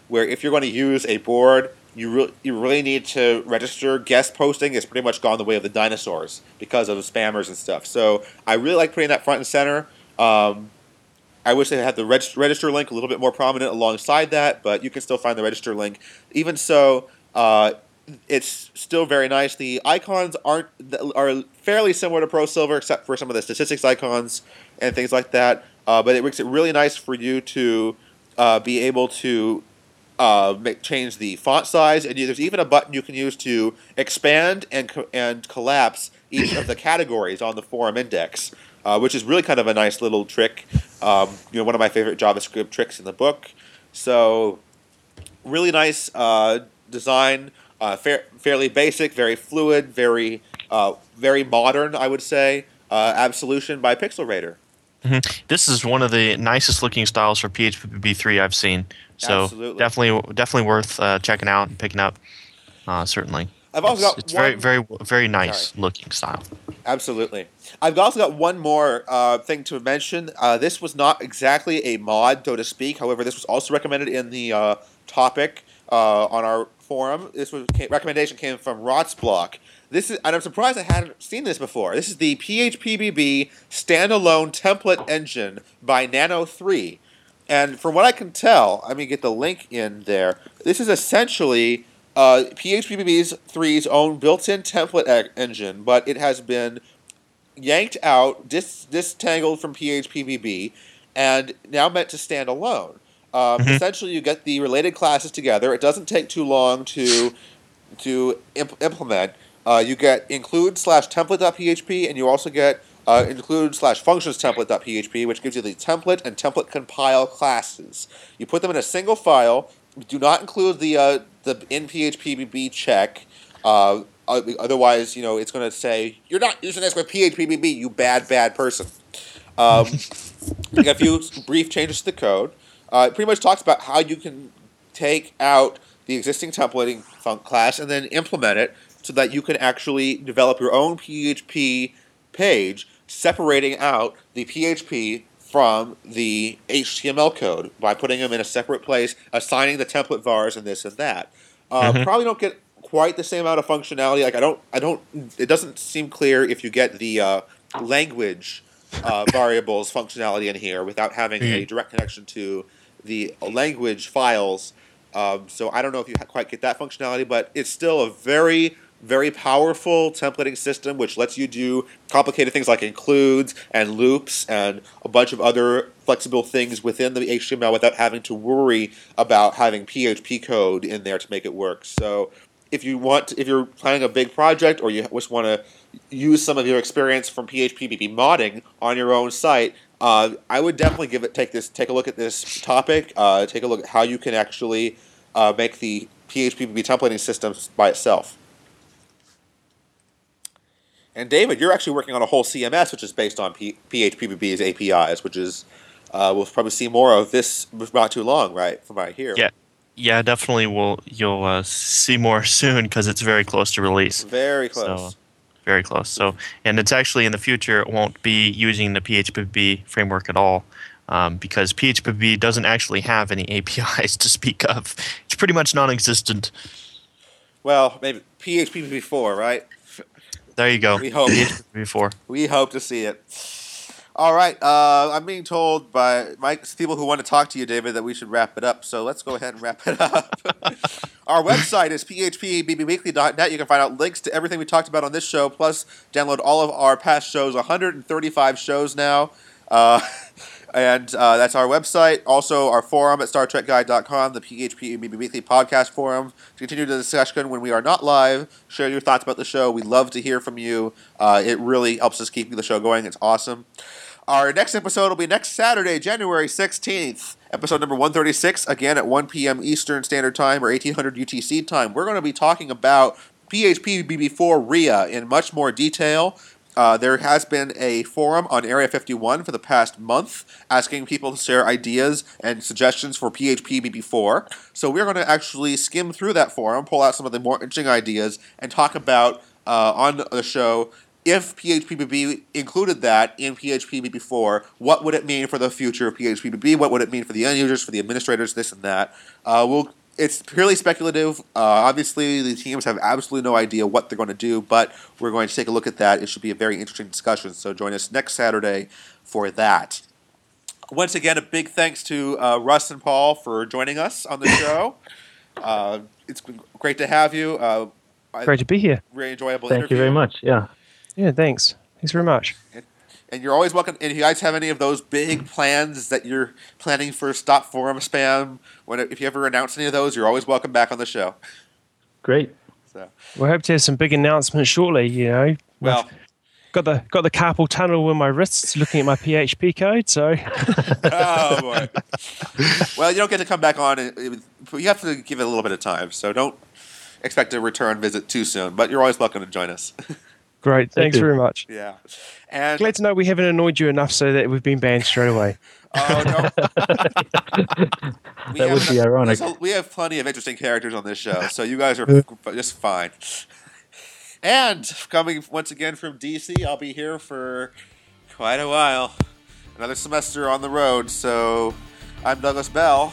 where if you're going to use a board, you, re- you really need to register. Guest posting has pretty much gone the way of the dinosaurs because of spammers and stuff. So I really like putting that front and center. Um, I wish they had the reg- register link a little bit more prominent alongside that, but you can still find the register link. Even so, uh, it's still very nice. The icons aren't are fairly similar to Pro Silver, except for some of the statistics icons and things like that. Uh, but it makes it really nice for you to uh, be able to uh, make, change the font size, and you, there's even a button you can use to expand and co- and collapse each of the categories on the forum index, uh, which is really kind of a nice little trick. Um, you know, one of my favorite JavaScript tricks in the book. So, really nice uh, design, uh, fa- fairly basic, very fluid, very uh, very modern, I would say. Uh, Absolution by Pixel Raider. Mm-hmm. This is one of the nicest looking styles for P H P B B three I've seen. So Absolutely. definitely, definitely worth uh, checking out and picking up. Uh, certainly, I've also it's, got it's one... very, very, very nice Sorry. looking style. Absolutely. I've also got one more uh, thing to mention. Uh, this was not exactly a mod, so to speak. However, this was also recommended in the uh, topic uh, on our forum. This was came, recommendation came from Rotsblock. This is, and I'm surprised I hadn't seen this before. This is the P H P B B standalone template engine by Nano three. And from what I can tell, let me get the link in there. This is essentially uh, P H P B B three's own built-in template e- engine, but it has been yanked out, dis- disentangled from P H P B B, and now meant to stand alone. Um, Mm-hmm. Essentially, you get the related classes together. It doesn't take too long to to imp- implement. Uh, you get include slash template.php, and you also get uh, include slash functions template.php, which gives you the template and template compile classes. You put them in a single file. Do not include the uh, the in P H P B B check. Uh, otherwise, you know it's going to say you're not using this with P H P B B. You bad bad person. Um, a few brief changes to the code. Uh, it pretty much talks about how you can take out the existing templating fun- class and then implement it so that you can actually develop your own P H P page, separating out the P H P from the H T M L code by putting them in a separate place, assigning the template vars and this and that. Uh, Mhm. Probably don't get quite the same amount of functionality. Like I don't, I don't. It doesn't seem clear if you get the uh, language uh, variables functionality in here without having a Mhm. direct connection to the language files. Um, so I don't know if you quite get that functionality, but it's still a very, very powerful templating system which lets you do complicated things like includes and loops and a bunch of other flexible things within the H T M L without having to worry about having P H P code in there to make it work. So if you want, if you're planning a big project or you just want to use some of your experience from P H P B B modding on your own site, uh, I would definitely give it take this take a look at this topic. Uh, take a look at how you can actually uh, make the P H P B B templating system by itself. And David, you're actually working on a whole C M S which is based on P- PHPBB's A P Is, which is uh, we'll probably see more of this not too long, right? From right here. Yeah, yeah, definitely. Will you'll uh, see more soon because it's very close to release. Very close. So, very close. So, and it's actually in the future it won't be using the P H P B B framework at all, um, because P H P B B doesn't actually have any A P Is to speak of. It's pretty much non-existent. Well, maybe P H P B B four, right? There you go. We hope. P H P B B four. We hope to see it. All right. Uh, I'm being told by Mike's people who want to talk to you, David, that we should wrap it up. So let's go ahead and wrap it up. Our website is p h p b b weekly dot net. You can find out links to everything we talked about on this show, plus download all of our past shows, one hundred thirty-five shows now. Uh, and uh, that's our website. Also, our forum at star trek guide dot com, the P H P B B Weekly podcast forum. To continue the discussion when we are not live, share your thoughts about the show. We love to hear from you. Uh, it really helps us keep the show going. It's awesome. Our next episode will be next Saturday, January sixteenth. Episode number one thirty-six, again at one p.m. Eastern Standard Time or eighteen hundred U T C time. We're going to be talking about P H P B B four R I A in much more detail. Uh, there has been a forum on Area fifty-one for the past month asking people to share ideas and suggestions for P H P B B four. So we're going to actually skim through that forum, pull out some of the more interesting ideas, and talk about uh, on the show if P H P B B included that in P H P B B four, what would it mean for the future of P H P B B? What would it mean for the end users, for the administrators, this and that? Uh, we'll, it's purely speculative. Uh, obviously, the teams have absolutely no idea what they're going to do, but we're going to take a look at that. It should be a very interesting discussion, so join us next Saturday for that. Once again, a big thanks to uh, Russ and Paul for joining us on the show. uh, it's been great to have you. Uh, Great to be here. Really enjoyable Thank interview. you very much. Yeah. Yeah, thanks. Thanks very much. And, and you're always welcome. And if you guys have any of those big plans that you're planning for Stop Forum Spam, when if you ever announce any of those, you're always welcome back on the show. Great. So, We hope to have some big announcements shortly. You know, well, We've got the got the carpal tunnel in my wrists, looking at my P H P code. So, oh boy. Well, you don't get to come back on. And, you have to give it a little bit of time. So don't expect a return visit too soon. But you're always welcome to join us. great. Thanks you. very much. Yeah. And Glad to know we haven't annoyed you enough so that we've been banned straight away. oh no. We That have would be enough- ironic. so we have plenty of interesting characters on this show, so you guys are just fine. And coming once again from D C, I'll be here for quite a while. Another semester on the road, so I'm Douglas Bell.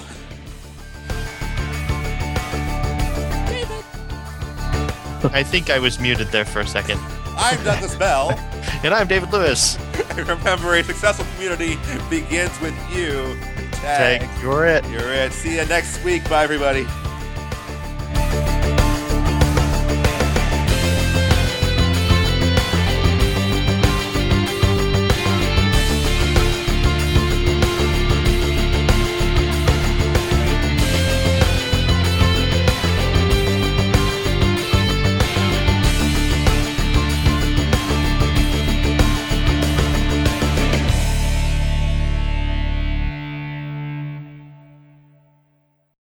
I think I was muted there for a second. I'm Douglas Bell. And I'm David Lewis. And remember, a successful community begins with you. Tag, you're it. You're it. See you next week. Bye, everybody.